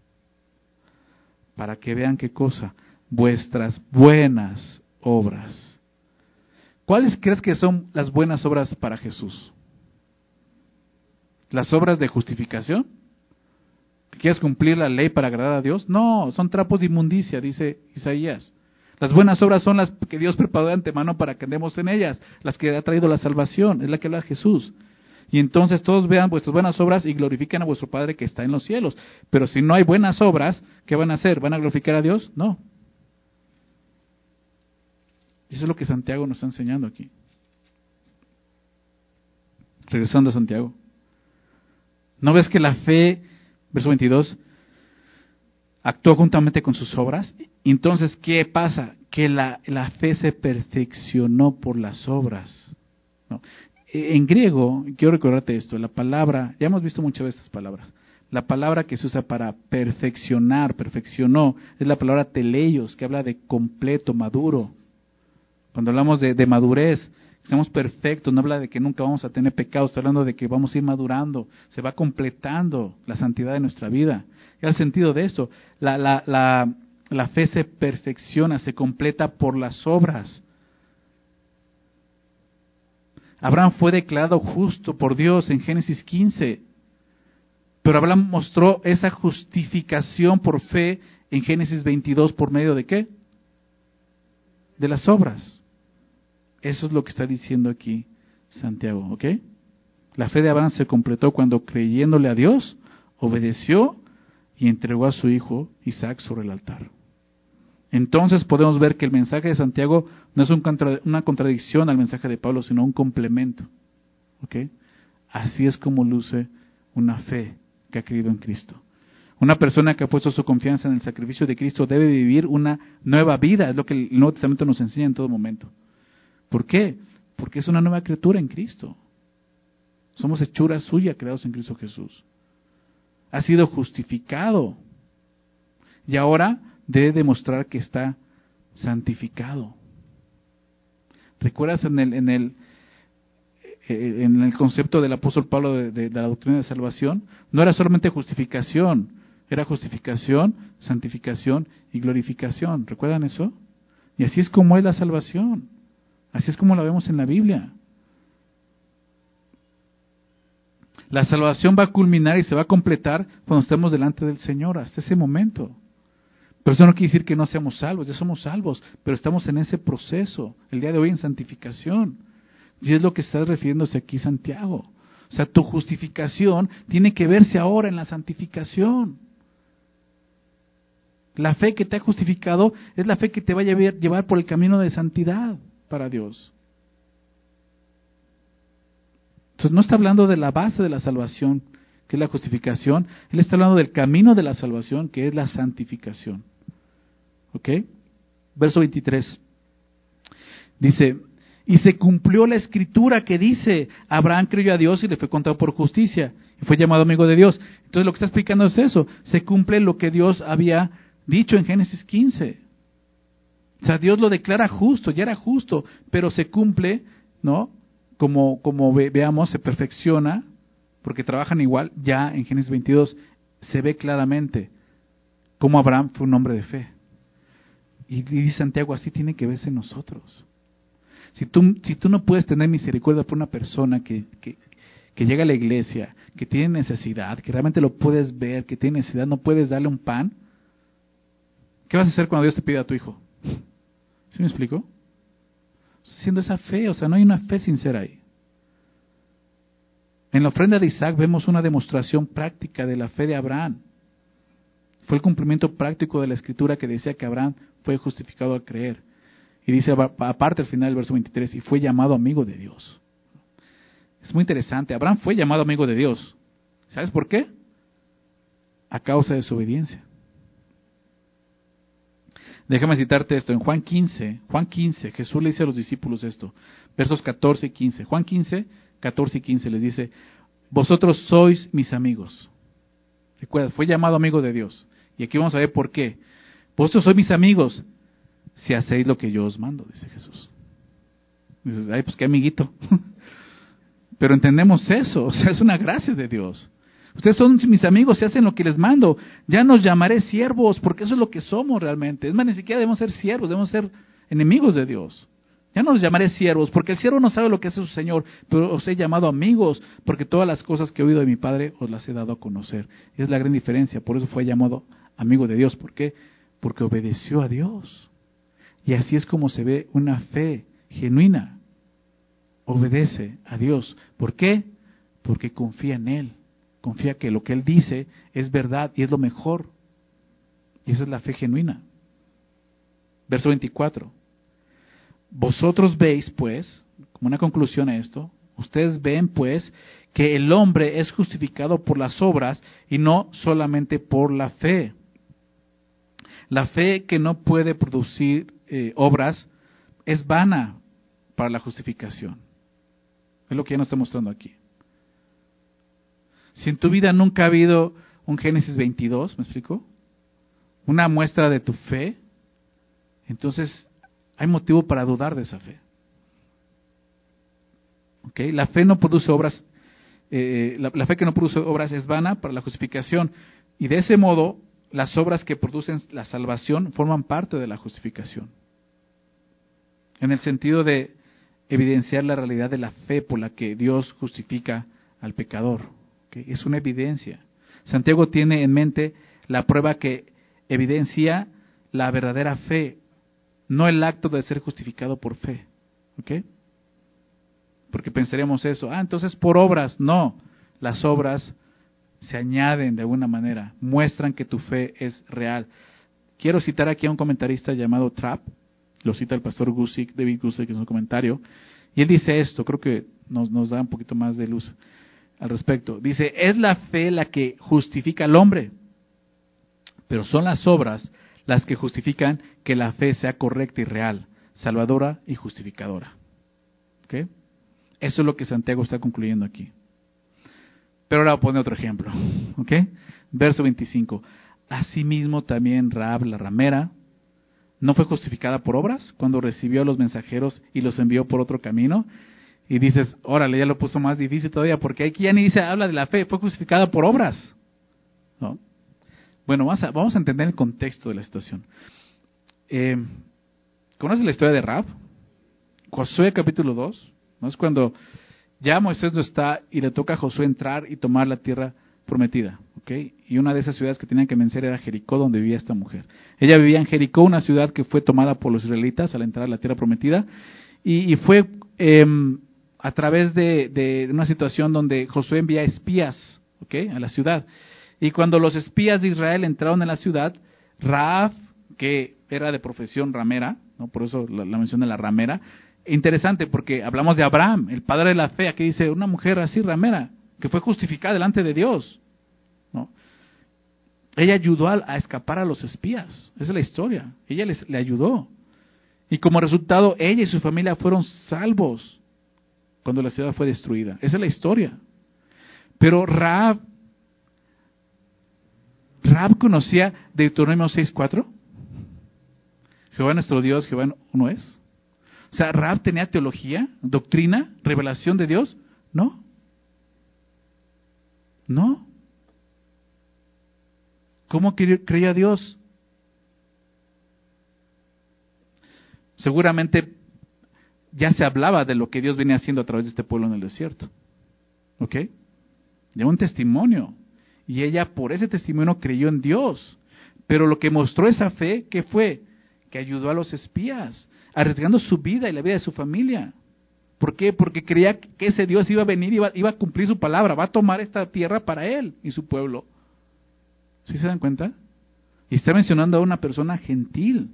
Para que vean qué cosa. Vuestras buenas obras. ¿Cuáles crees que son las buenas obras para Jesús? ¿Las obras de justificación? ¿Quieres cumplir la ley para agradar a Dios? No, son trapos de inmundicia, dice Isaías. Las buenas obras son las que Dios preparó de antemano para que andemos en ellas, las que ha traído la salvación, es la que habla Jesús. y entonces todos vean vuestras buenas obras y glorifiquen a vuestro Padre que está en los cielos. Pero si no hay buenas obras, ¿qué van a hacer? ¿Van a glorificar a Dios? No. Eso es lo que Santiago nos está enseñando aquí. Regresando a Santiago. ¿No ves que la fe, verso veintidós, actúa juntamente con sus obras? Entonces, ¿qué pasa? Que la, la fe se perfeccionó por las obras. No. En griego, quiero recordarte esto, la palabra, ya hemos visto muchas veces estas palabras, la palabra que se usa para perfeccionar, perfeccionó, es la palabra teleios, que habla de completo, maduro. Cuando hablamos de, de madurez, que seamos perfectos, no habla de que nunca vamos a tener pecados, está hablando de que vamos a ir madurando, se va completando la santidad de nuestra vida. Y el sentido de esto, la, la, la, la fe se perfecciona, se completa por las obras. Abraham fue declarado justo por Dios en Génesis quince, pero Abraham mostró esa justificación por fe en Génesis veintidós por medio de ¿qué? De las obras. Eso es lo que está diciendo aquí Santiago, ¿ok? La fe de Abraham se completó cuando, creyéndole a Dios, obedeció y entregó a su hijo Isaac sobre el altar. Entonces podemos ver que el mensaje de Santiago no es un contra, una contradicción al mensaje de Pablo, sino un complemento, ¿ok? Así es como luce una fe que ha creído en Cristo. Una persona que ha puesto su confianza en el sacrificio de Cristo debe vivir una nueva vida, es lo que el Nuevo Testamento nos enseña en todo momento. ¿Por qué? Porque es una nueva criatura en Cristo. Somos hechura suya, creados en Cristo Jesús. Ha sido justificado. Y ahora debe demostrar que está santificado. ¿Recuerdas en el, en el, en el concepto del apóstol Pablo de, de, de la doctrina de salvación? No era solamente justificación, era justificación, santificación y glorificación. ¿Recuerdan eso? Y así es como es la salvación. Así es como la vemos en la Biblia. La salvación va a culminar y se va a completar cuando estemos delante del Señor, hasta ese momento. Pero eso no quiere decir que no seamos salvos, ya somos salvos, pero estamos en ese proceso, el día de hoy en santificación. Y es lo que está refiriéndose aquí Santiago. O sea, tu justificación tiene que verse ahora en la santificación. La fe que te ha justificado es la fe que te va a llevar, llevar por el camino de santidad para Dios. Entonces no está hablando de la base de la salvación, que es la justificación. Él está hablando del camino de la salvación, que es la santificación. ¿Ok? Verso veintitrés. Dice, y se cumplió la escritura que dice, Abraham creyó a Dios y le fue contado por justicia, y fue llamado amigo de Dios. Entonces lo que está explicando es eso, se cumple lo que Dios había dicho en Génesis quince. O sea, Dios lo declara justo, ya era justo, pero se cumple, ¿no? Como, como ve, veamos, se perfecciona, porque trabajan igual, ya en Génesis veintidós se ve claramente cómo Abraham fue un hombre de fe. Y, y dice Santiago, así tiene que verse en nosotros. Si tú, si tú no puedes tener misericordia por una persona que, que, que llega a la iglesia, que tiene necesidad, que realmente lo puedes ver, que tiene necesidad, no puedes darle un pan, ¿qué vas a hacer cuando Dios te pide a tu hijo? ¿Sí me explico? Siendo esa fe, o sea, no hay una fe sincera ahí. En la ofrenda de Isaac vemos una demostración práctica de la fe de Abraham. Fue el cumplimiento práctico de la escritura que decía que Abraham fue justificado al creer. Y dice aparte al final del verso veintitrés, y fue llamado amigo de Dios. Es muy interesante, Abraham fue llamado amigo de Dios. ¿Sabes por qué? A causa de su obediencia. Déjame citarte esto, en Juan quince, Juan quince, Jesús le dice a los discípulos esto, versos catorce y quince. Juan quince, catorce y quince les dice, vosotros sois mis amigos. Recuerda, fue llamado amigo de Dios. Y aquí vamos a ver por qué. Vosotros sois mis amigos si hacéis lo que yo os mando, dice Jesús. Dices, ay, pues qué amiguito. Pero entendemos eso, o sea, es una gracia de Dios. Ustedes son mis amigos, si hacen lo que les mando. Ya nos llamaré siervos, porque eso es lo que somos realmente. Es más, ni siquiera debemos ser siervos, debemos ser enemigos de Dios. Ya no los llamaré siervos, porque el siervo no sabe lo que hace su Señor, pero os he llamado amigos, porque todas las cosas que he oído de mi Padre os las he dado a conocer. Es la gran diferencia, por eso fue llamado amigo de Dios. ¿Por qué? Porque obedeció a Dios. Y así es como se ve una fe genuina. Obedece a Dios. ¿Por qué? Porque confía en Él, confía que lo que Él dice es verdad y es lo mejor. Y esa es la fe genuina. Verso veinticuatro. Vosotros veis, pues, como una conclusión a esto, ustedes ven, pues, que el hombre es justificado por las obras y no solamente por la fe. La fe que no puede producir eh, obras es vana para la justificación. Es lo que ya nos está mostrando aquí. Si en tu vida nunca ha habido un Génesis veintidós, ¿me explico? Una muestra de tu fe, entonces hay motivo para dudar de esa fe. ¿Okay? La fe no produce obras, eh, la, la fe que no produce obras es vana para la justificación. Y de ese modo, las obras que producen la salvación forman parte de la justificación. En el sentido de evidenciar la realidad de la fe por la que Dios justifica al pecador. ¿Okay? Es una evidencia. Santiago tiene en mente la prueba que evidencia la verdadera fe, no el acto de ser justificado por fe. ¿Ok? Porque pensaríamos eso, ah, entonces por obras. No, las obras se añaden de alguna manera, muestran que tu fe es real. Quiero citar aquí a un comentarista llamado Trapp, lo cita el pastor Gusick, David Gusick en su comentario, y él dice esto, creo que nos, nos da un poquito más de luz al respecto. Dice, es la fe la que justifica al hombre, pero son las obras las que justifican que la fe sea correcta y real, salvadora y justificadora. ¿Ok? Eso es lo que Santiago está concluyendo aquí. Pero ahora pone otro ejemplo. ¿Ok? Verso veinticinco. Asimismo también Rahab la ramera no fue justificada por obras cuando recibió a los mensajeros y los envió por otro camino. Y dices, órale, ya lo puso más difícil todavía, porque aquí ya ni dice, habla de la fe, fue justificada por obras. ¿No? Bueno, vamos a, vamos a entender el contexto de la situación. Eh, ¿Conoces la historia de Rahab? Josué capítulo dos, ¿no? Es cuando ya Moisés no está y le toca a Josué entrar y tomar la tierra prometida, ¿ok? Y una de esas ciudades que tenían que vencer era Jericó, donde vivía esta mujer. Ella vivía en Jericó, una ciudad que fue tomada por los israelitas al entrar a la tierra prometida, y, y fue eh, a través de, de una situación donde Josué envía espías, ¿ok? A la ciudad. Y cuando los espías de Israel entraron en la ciudad, Rahab, que era de profesión ramera, ¿no? Por eso la, la mención de la ramera, interesante porque hablamos de Abraham, el padre de la fe, aquí dice una mujer así ramera, que fue justificada delante de Dios, ¿no? Ella ayudó a, a escapar a los espías, esa es la historia, ella les, le ayudó. Y como resultado, ella y su familia fueron salvos cuando la ciudad fue destruida, esa es la historia. Pero Rahab, Rahab conocía Deuteronomio seis cuatro. Jehová nuestro Dios, Jehová uno es. O sea, Rahab tenía teología, doctrina, revelación de Dios. No. No. ¿Cómo creía Dios? Seguramente ya se hablaba de lo que Dios venía haciendo a través de este pueblo en el desierto. ¿Ok? De un testimonio. Y ella por ese testimonio creyó en Dios. Pero lo que mostró esa fe, ¿qué fue? Que ayudó a los espías, arriesgando su vida y la vida de su familia. ¿Por qué? Porque creía que ese Dios iba a venir y iba, iba a cumplir su palabra, va a tomar esta tierra para él y su pueblo. ¿Sí se dan cuenta? Y está mencionando a una persona gentil.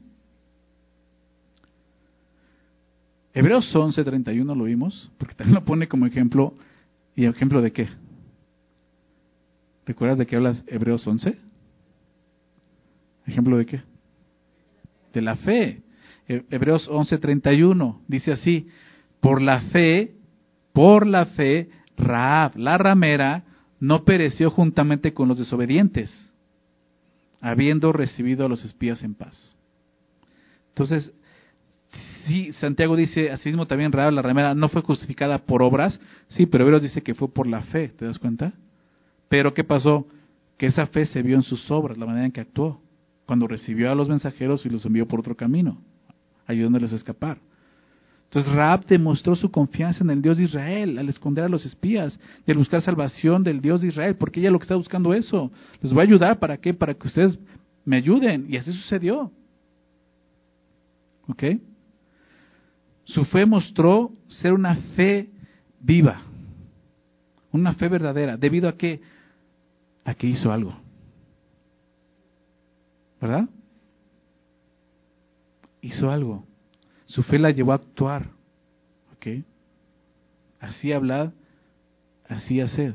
Hebreos once treinta y uno lo vimos, porque también lo pone como ejemplo. ¿Y ejemplo de qué? ¿Recuerdas de qué hablas Hebreos once? ¿Ejemplo de qué? De la fe. Hebreos once treinta y uno dice así: por la fe, por la fe, Rahab, la ramera, no pereció juntamente con los desobedientes, habiendo recibido a los espías en paz. Entonces, sí, Santiago dice, así mismo también Rahab, la ramera, no fue justificada por obras, sí, pero Hebreos dice que fue por la fe, ¿te das cuenta? Pero ¿qué pasó? Que esa fe se vio en sus obras, la manera en que actuó, cuando recibió a los mensajeros y los envió por otro camino, ayudándoles a escapar. Entonces Rahab demostró su confianza en el Dios de Israel al esconder a los espías y al buscar salvación del Dios de Israel, porque ella lo que está buscando eso. Les voy a ayudar, ¿para qué? Para que ustedes me ayuden, y así sucedió. ¿Ok? Su fe mostró ser una fe viva, Una fe verdadera. ¿Debido a qué? A que hizo algo. ¿Verdad? Hizo algo. Su fe la llevó a actuar. ¿Ok? Así hablad, así haced.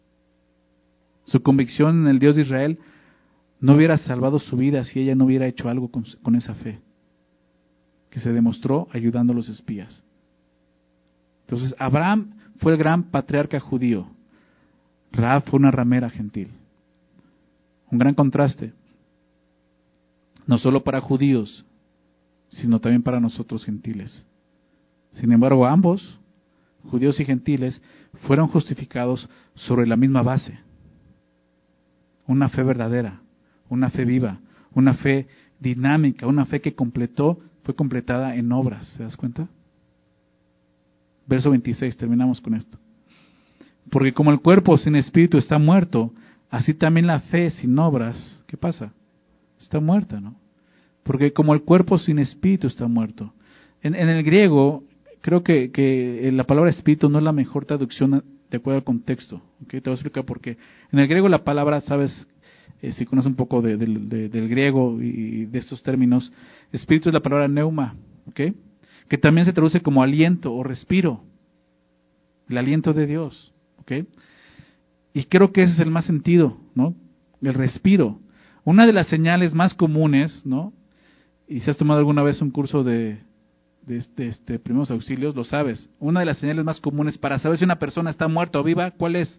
Su convicción en el Dios de Israel no hubiera salvado su vida si ella no hubiera hecho algo con, con esa fe, que se demostró ayudando a los espías. Entonces, Abraham fue el gran patriarca judío. Rahab fue una ramera gentil. Un gran contraste. No solo para judíos, sino también para nosotros gentiles. Sin embargo, ambos, judíos y gentiles, fueron justificados sobre la misma base. Una fe verdadera, una fe viva, una fe dinámica, una fe que completó, fue completada en obras. ¿Se das cuenta? Verso veintiséis, terminamos con esto. Porque como el cuerpo sin espíritu está muerto, así también la fe sin obras, ¿qué pasa? Está muerta, ¿no? Porque como el cuerpo sin espíritu está muerto. En, en el griego, creo que, que la palabra espíritu no es la mejor traducción de acuerdo al contexto. ¿Okay? Te voy a explicar por qué. En el griego la palabra, sabes, eh, si conoces un poco de, de, de, del griego y de estos términos, espíritu es la palabra neuma, ¿okay? Que también se traduce como aliento o respiro. El aliento de Dios. ¿Okay? Y creo que ese es el más sentido, ¿no? El respiro. Una de las señales más comunes, ¿no? Y si has tomado alguna vez un curso de, de, este, este, primeros auxilios, lo sabes. Una de las señales más comunes para saber si una persona está muerta o viva, ¿cuál es?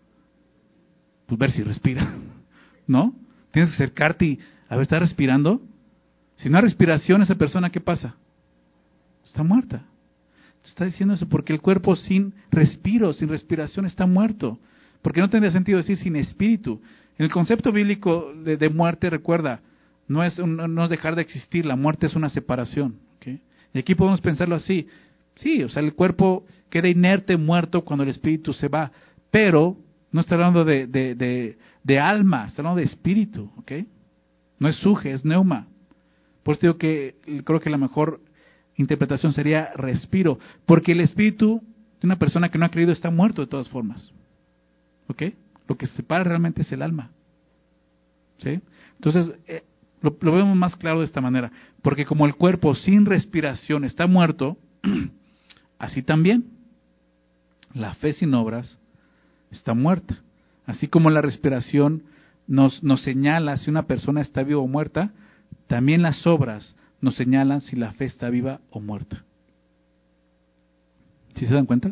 Pues ver si respira, ¿no? Tienes que acercarte y, a ver, ¿está respirando? Si no hay respiración, esa persona, ¿qué pasa? Está muerta. Está diciendo eso porque el cuerpo sin respiro, sin respiración, está muerto. Porque no tendría sentido decir sin espíritu. En el concepto bíblico de, de muerte, recuerda, no es, un, no es dejar de existir, la muerte es una separación. ¿Okay? Y aquí podemos pensarlo así. Sí, o sea, el cuerpo queda inerte, muerto cuando el espíritu se va. Pero no está hablando de, de, de, de alma, está hablando de espíritu. ¿Okay? No es suje, es neuma. Por eso digo que creo que la mejor interpretación sería respiro, porque el espíritu de una persona que no ha creído está muerto de todas formas. ¿Ok? Lo que separa realmente es el alma. ¿Sí? Entonces, eh, lo, lo vemos más claro de esta manera, porque como el cuerpo sin respiración está muerto, así también la fe sin obras está muerta. Así como la respiración nos, nos señala si una persona está viva o muerta, también las obras nos señalan si la fe está viva o muerta. ¿Sí se dan cuenta?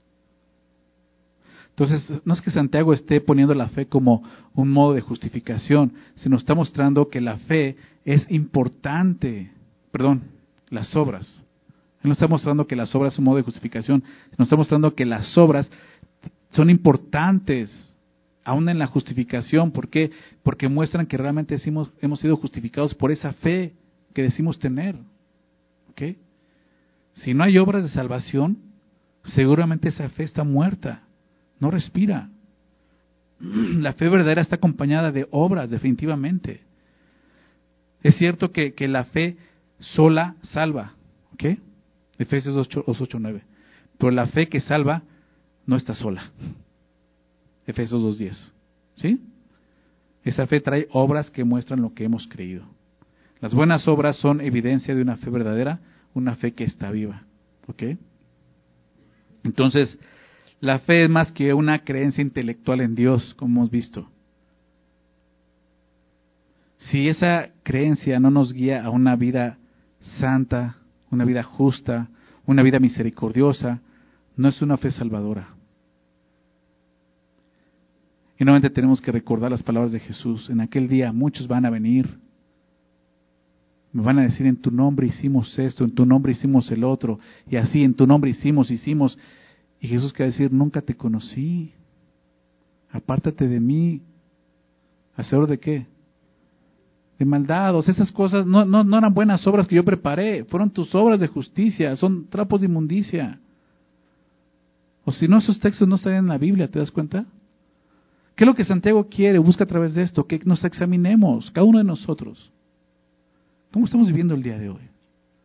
Entonces, no es que Santiago esté poniendo la fe como un modo de justificación, sino está mostrando que la fe es importante. Perdón, las obras. Él no está mostrando que las obras son un modo de justificación, sino está mostrando que las obras son importantes, aún en la justificación. ¿Por qué? Porque muestran que realmente hemos, hemos sido justificados por esa fe que decimos tener. ¿Okay? Si no hay obras de salvación, seguramente esa fe está muerta, no respira. La fe verdadera está acompañada de obras, definitivamente. Es cierto que, que la fe sola salva, ¿ok? Efesios dos, ocho, nueve. Pero la fe que salva no está sola. Efesios dos, diez. ¿Sí? Esa fe trae obras que muestran lo que hemos creído. Las buenas obras son evidencia de una fe verdadera, una fe que está viva. ¿Ok? Entonces, la fe es más que una creencia intelectual en Dios, como hemos visto. Si esa creencia no nos guía a una vida santa, una vida justa, una vida misericordiosa, no es una fe salvadora. Y nuevamente tenemos que recordar las palabras de Jesús. En aquel día muchos van a venir. Me van a decir, en tu nombre hicimos esto, en tu nombre hicimos el otro, y así, en tu nombre hicimos, hicimos. Y Jesús quiere decir, nunca te conocí. Apártate de mí. ¿Hacedor de qué? De maldados. Esas cosas no, no, no eran buenas obras que yo preparé. Fueron tus obras de justicia. Son trapos de inmundicia. O si no, esos textos no estarían en la Biblia, ¿te das cuenta? ¿Qué es lo que Santiago quiere? Busca a través de esto, que nos examinemos, cada uno de nosotros. ¿Cómo estamos viviendo el día de hoy?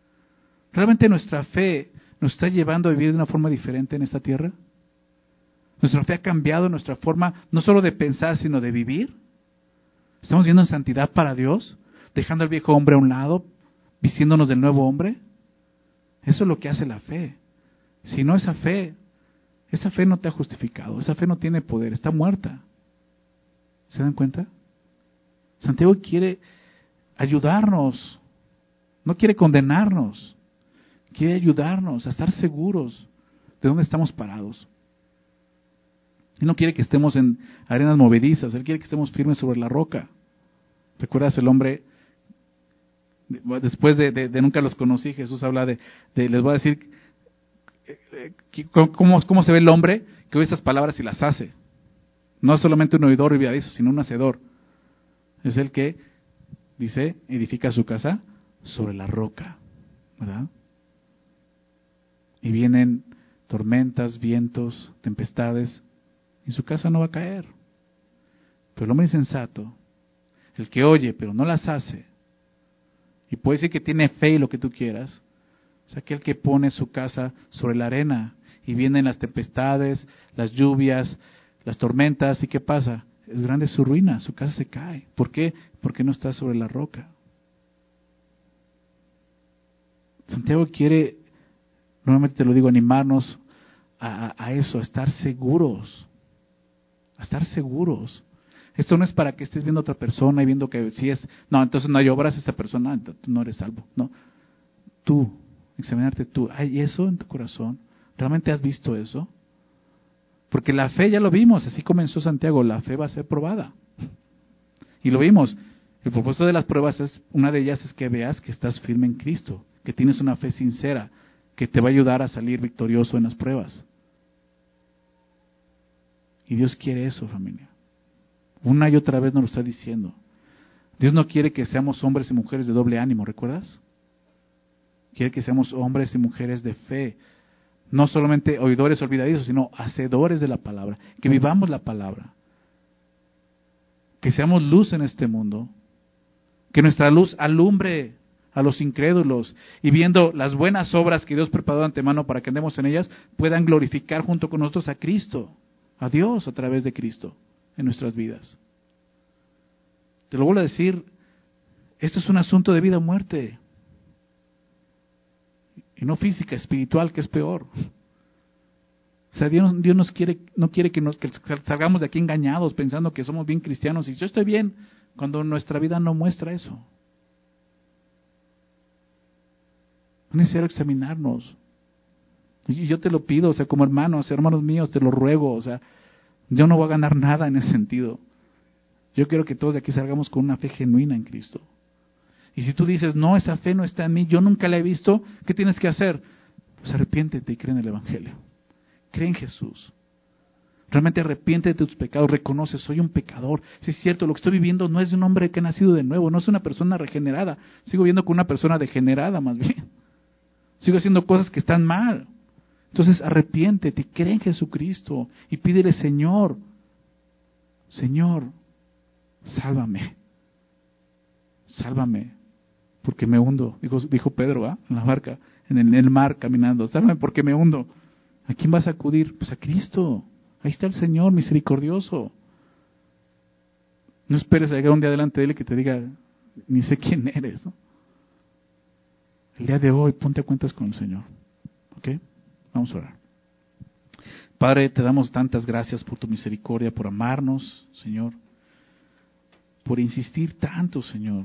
¿Realmente nuestra fe nos está llevando a vivir de una forma diferente en esta tierra? Nuestra fe ha cambiado nuestra forma, no solo de pensar, sino de vivir. Estamos viviendo en santidad para Dios, dejando al viejo hombre a un lado, vistiéndonos del nuevo hombre. Eso es lo que hace la fe. Si no, esa fe, esa fe no te ha justificado, esa fe no tiene poder, está muerta. ¿Se dan cuenta? Santiago quiere ayudarnos, no quiere condenarnos, quiere ayudarnos a estar seguros de dónde estamos parados. Él no quiere que estemos en arenas movedizas, Él quiere que estemos firmes sobre la roca. ¿Recuerdas el hombre? Después de, de, de nunca los conocí, Jesús habla de, de les voy a decir cómo, cómo se ve el hombre que oye estas palabras y las hace. No es solamente un oidor olvidadizo, sino un hacedor. Es el que, dice, edifica su casa sobre la roca, ¿verdad? Y vienen tormentas, vientos, tempestades, y su casa no va a caer. Pero el hombre insensato, el que oye pero no las hace, y puede decir que tiene fe y lo que tú quieras, es aquel que pone su casa sobre la arena, y vienen las tempestades, las lluvias, las tormentas, ¿y qué pasa? Es grande su ruina, su casa se cae. ¿Por qué? Porque no está sobre la roca. Santiago quiere, nuevamente te lo digo, animarnos a, a eso, a estar seguros, a estar seguros. Esto no es para que estés viendo a otra persona y viendo que si es, no, entonces no hay obras, esa persona, tú no eres salvo. No, tú, examinarte tú, ¿hay eso en tu corazón? ¿Realmente has visto eso? Porque la fe ya lo vimos, así comenzó Santiago, la fe va a ser probada. Y lo vimos. El propósito de las pruebas es, una de ellas es que veas que estás firme en Cristo, que tienes una fe sincera, que te va a ayudar a salir victorioso en las pruebas. Y Dios quiere eso, familia. Una y otra vez nos lo está diciendo. Dios no quiere que seamos hombres y mujeres de doble ánimo, ¿recuerdas? Quiere que seamos hombres y mujeres de fe. No solamente oidores olvidadizos, sino hacedores de la palabra. Que vivamos la palabra. Que seamos luz en este mundo. Que nuestra luz alumbre a los incrédulos. Y viendo las buenas obras que Dios preparó de antemano para que andemos en ellas, puedan glorificar junto con nosotros a Cristo. A Dios a través de Cristo en nuestras vidas. Te lo vuelvo a decir, esto es un asunto de vida o muerte. Y no física, espiritual, que es peor. O sea, Dios, Dios nos quiere, no quiere que, nos, que salgamos de aquí engañados pensando que somos bien cristianos y yo estoy bien, cuando nuestra vida no muestra eso. Es necesario examinarnos. Y yo te lo pido, o sea, como hermanos, hermanos míos, te lo ruego, o sea, yo no voy a ganar nada en ese sentido. Yo quiero que todos de aquí salgamos con una fe genuina en Cristo. Y si tú dices, no, esa fe no está en mí, yo nunca la he visto, ¿qué tienes que hacer? Pues arrepiéntete y cree en el Evangelio. Cree en Jesús. Realmente arrepiéntete de tus pecados, reconoce, soy un pecador. Si es cierto, lo que estoy viviendo no es de un hombre que ha nacido de nuevo, no es una persona regenerada. Sigo viviendo con una persona degenerada más bien. Sigo haciendo cosas que están mal. Entonces arrepiéntete, cree en Jesucristo y pídele, Señor, Señor, sálvame, sálvame, porque me hundo, dijo, dijo Pedro, ¿ah? En la barca, en el, en el mar caminando, sálvame porque me hundo. ¿A quién vas a acudir? Pues a Cristo, ahí está el Señor misericordioso. No esperes a llegar un día delante de Él y que te diga, ni sé quién eres, ¿no? El día de hoy ponte a cuentas con el Señor, ¿ok? Vamos a orar. Padre, te damos tantas gracias por tu misericordia, por amarnos, Señor, por insistir tanto, Señor.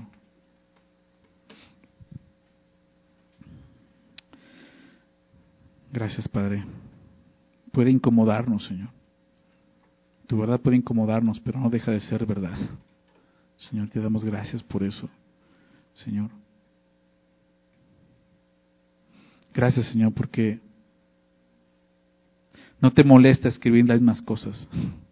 Gracias, Padre. Puede incomodarnos, Señor. Tu verdad puede incomodarnos, pero no deja de ser verdad. Señor, te damos gracias por eso, Señor. Gracias, Señor, porque no te molesta escribir las mismas cosas.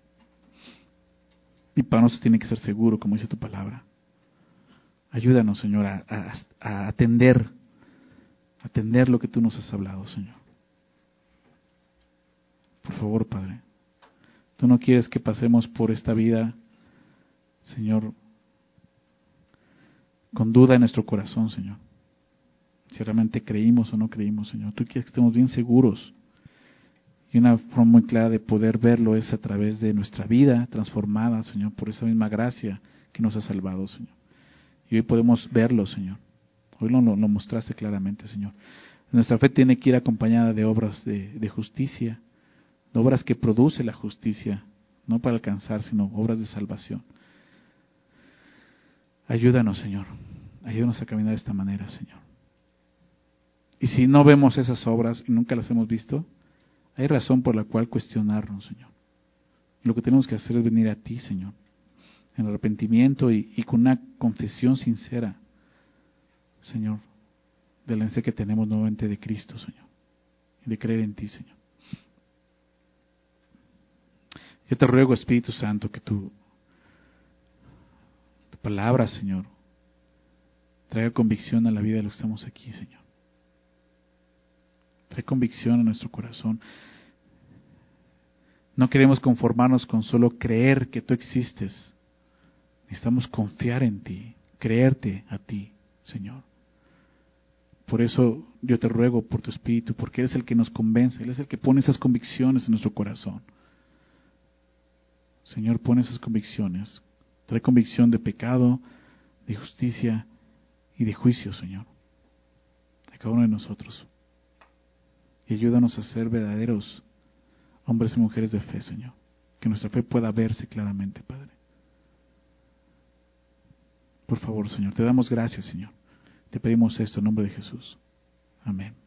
Y para nosotros tiene que ser seguro, como dice tu palabra. Ayúdanos, Señor, a, a, a atender, a atender lo que tú nos has hablado, Señor. Por favor, Padre. Tú no quieres que pasemos por esta vida, Señor, con duda en nuestro corazón, Señor. Si realmente creímos o no creímos, Señor. Tú quieres que estemos bien seguros. Y una forma muy clara de poder verlo es a través de nuestra vida transformada, Señor, por esa misma gracia que nos ha salvado, Señor. Y hoy podemos verlo, Señor. Hoy lo, lo, lo mostraste claramente, Señor. Nuestra fe tiene que ir acompañada de obras de, de justicia, de obras que produce la justicia, no para alcanzar, sino obras de salvación. Ayúdanos, Señor. Ayúdanos a caminar de esta manera, Señor. Y si no vemos esas obras y nunca las hemos visto, hay razón por la cual cuestionarnos, Señor. Lo que tenemos que hacer es venir a ti, Señor, en arrepentimiento y, y con una confesión sincera, Señor, de la necesidad que tenemos nuevamente de Cristo, Señor, y de creer en ti, Señor. Yo te ruego, Espíritu Santo, que tu, tu palabra, Señor, traiga convicción a la vida de los que estamos aquí, Señor. Trae convicción a nuestro corazón. No queremos conformarnos con solo creer que tú existes. Necesitamos confiar en ti, creerte a ti, Señor. Por eso yo te ruego por tu Espíritu, porque eres el que nos convence, Él es el que pone esas convicciones en nuestro corazón. Señor, pone esas convicciones. Trae convicción de pecado, de justicia y de juicio, Señor, a cada uno de nosotros. Y ayúdanos a ser verdaderos hombres y mujeres de fe, Señor. Que nuestra fe pueda verse claramente, Padre. Por favor, Señor, te damos gracias, Señor. Te pedimos esto en nombre de Jesús. Amén.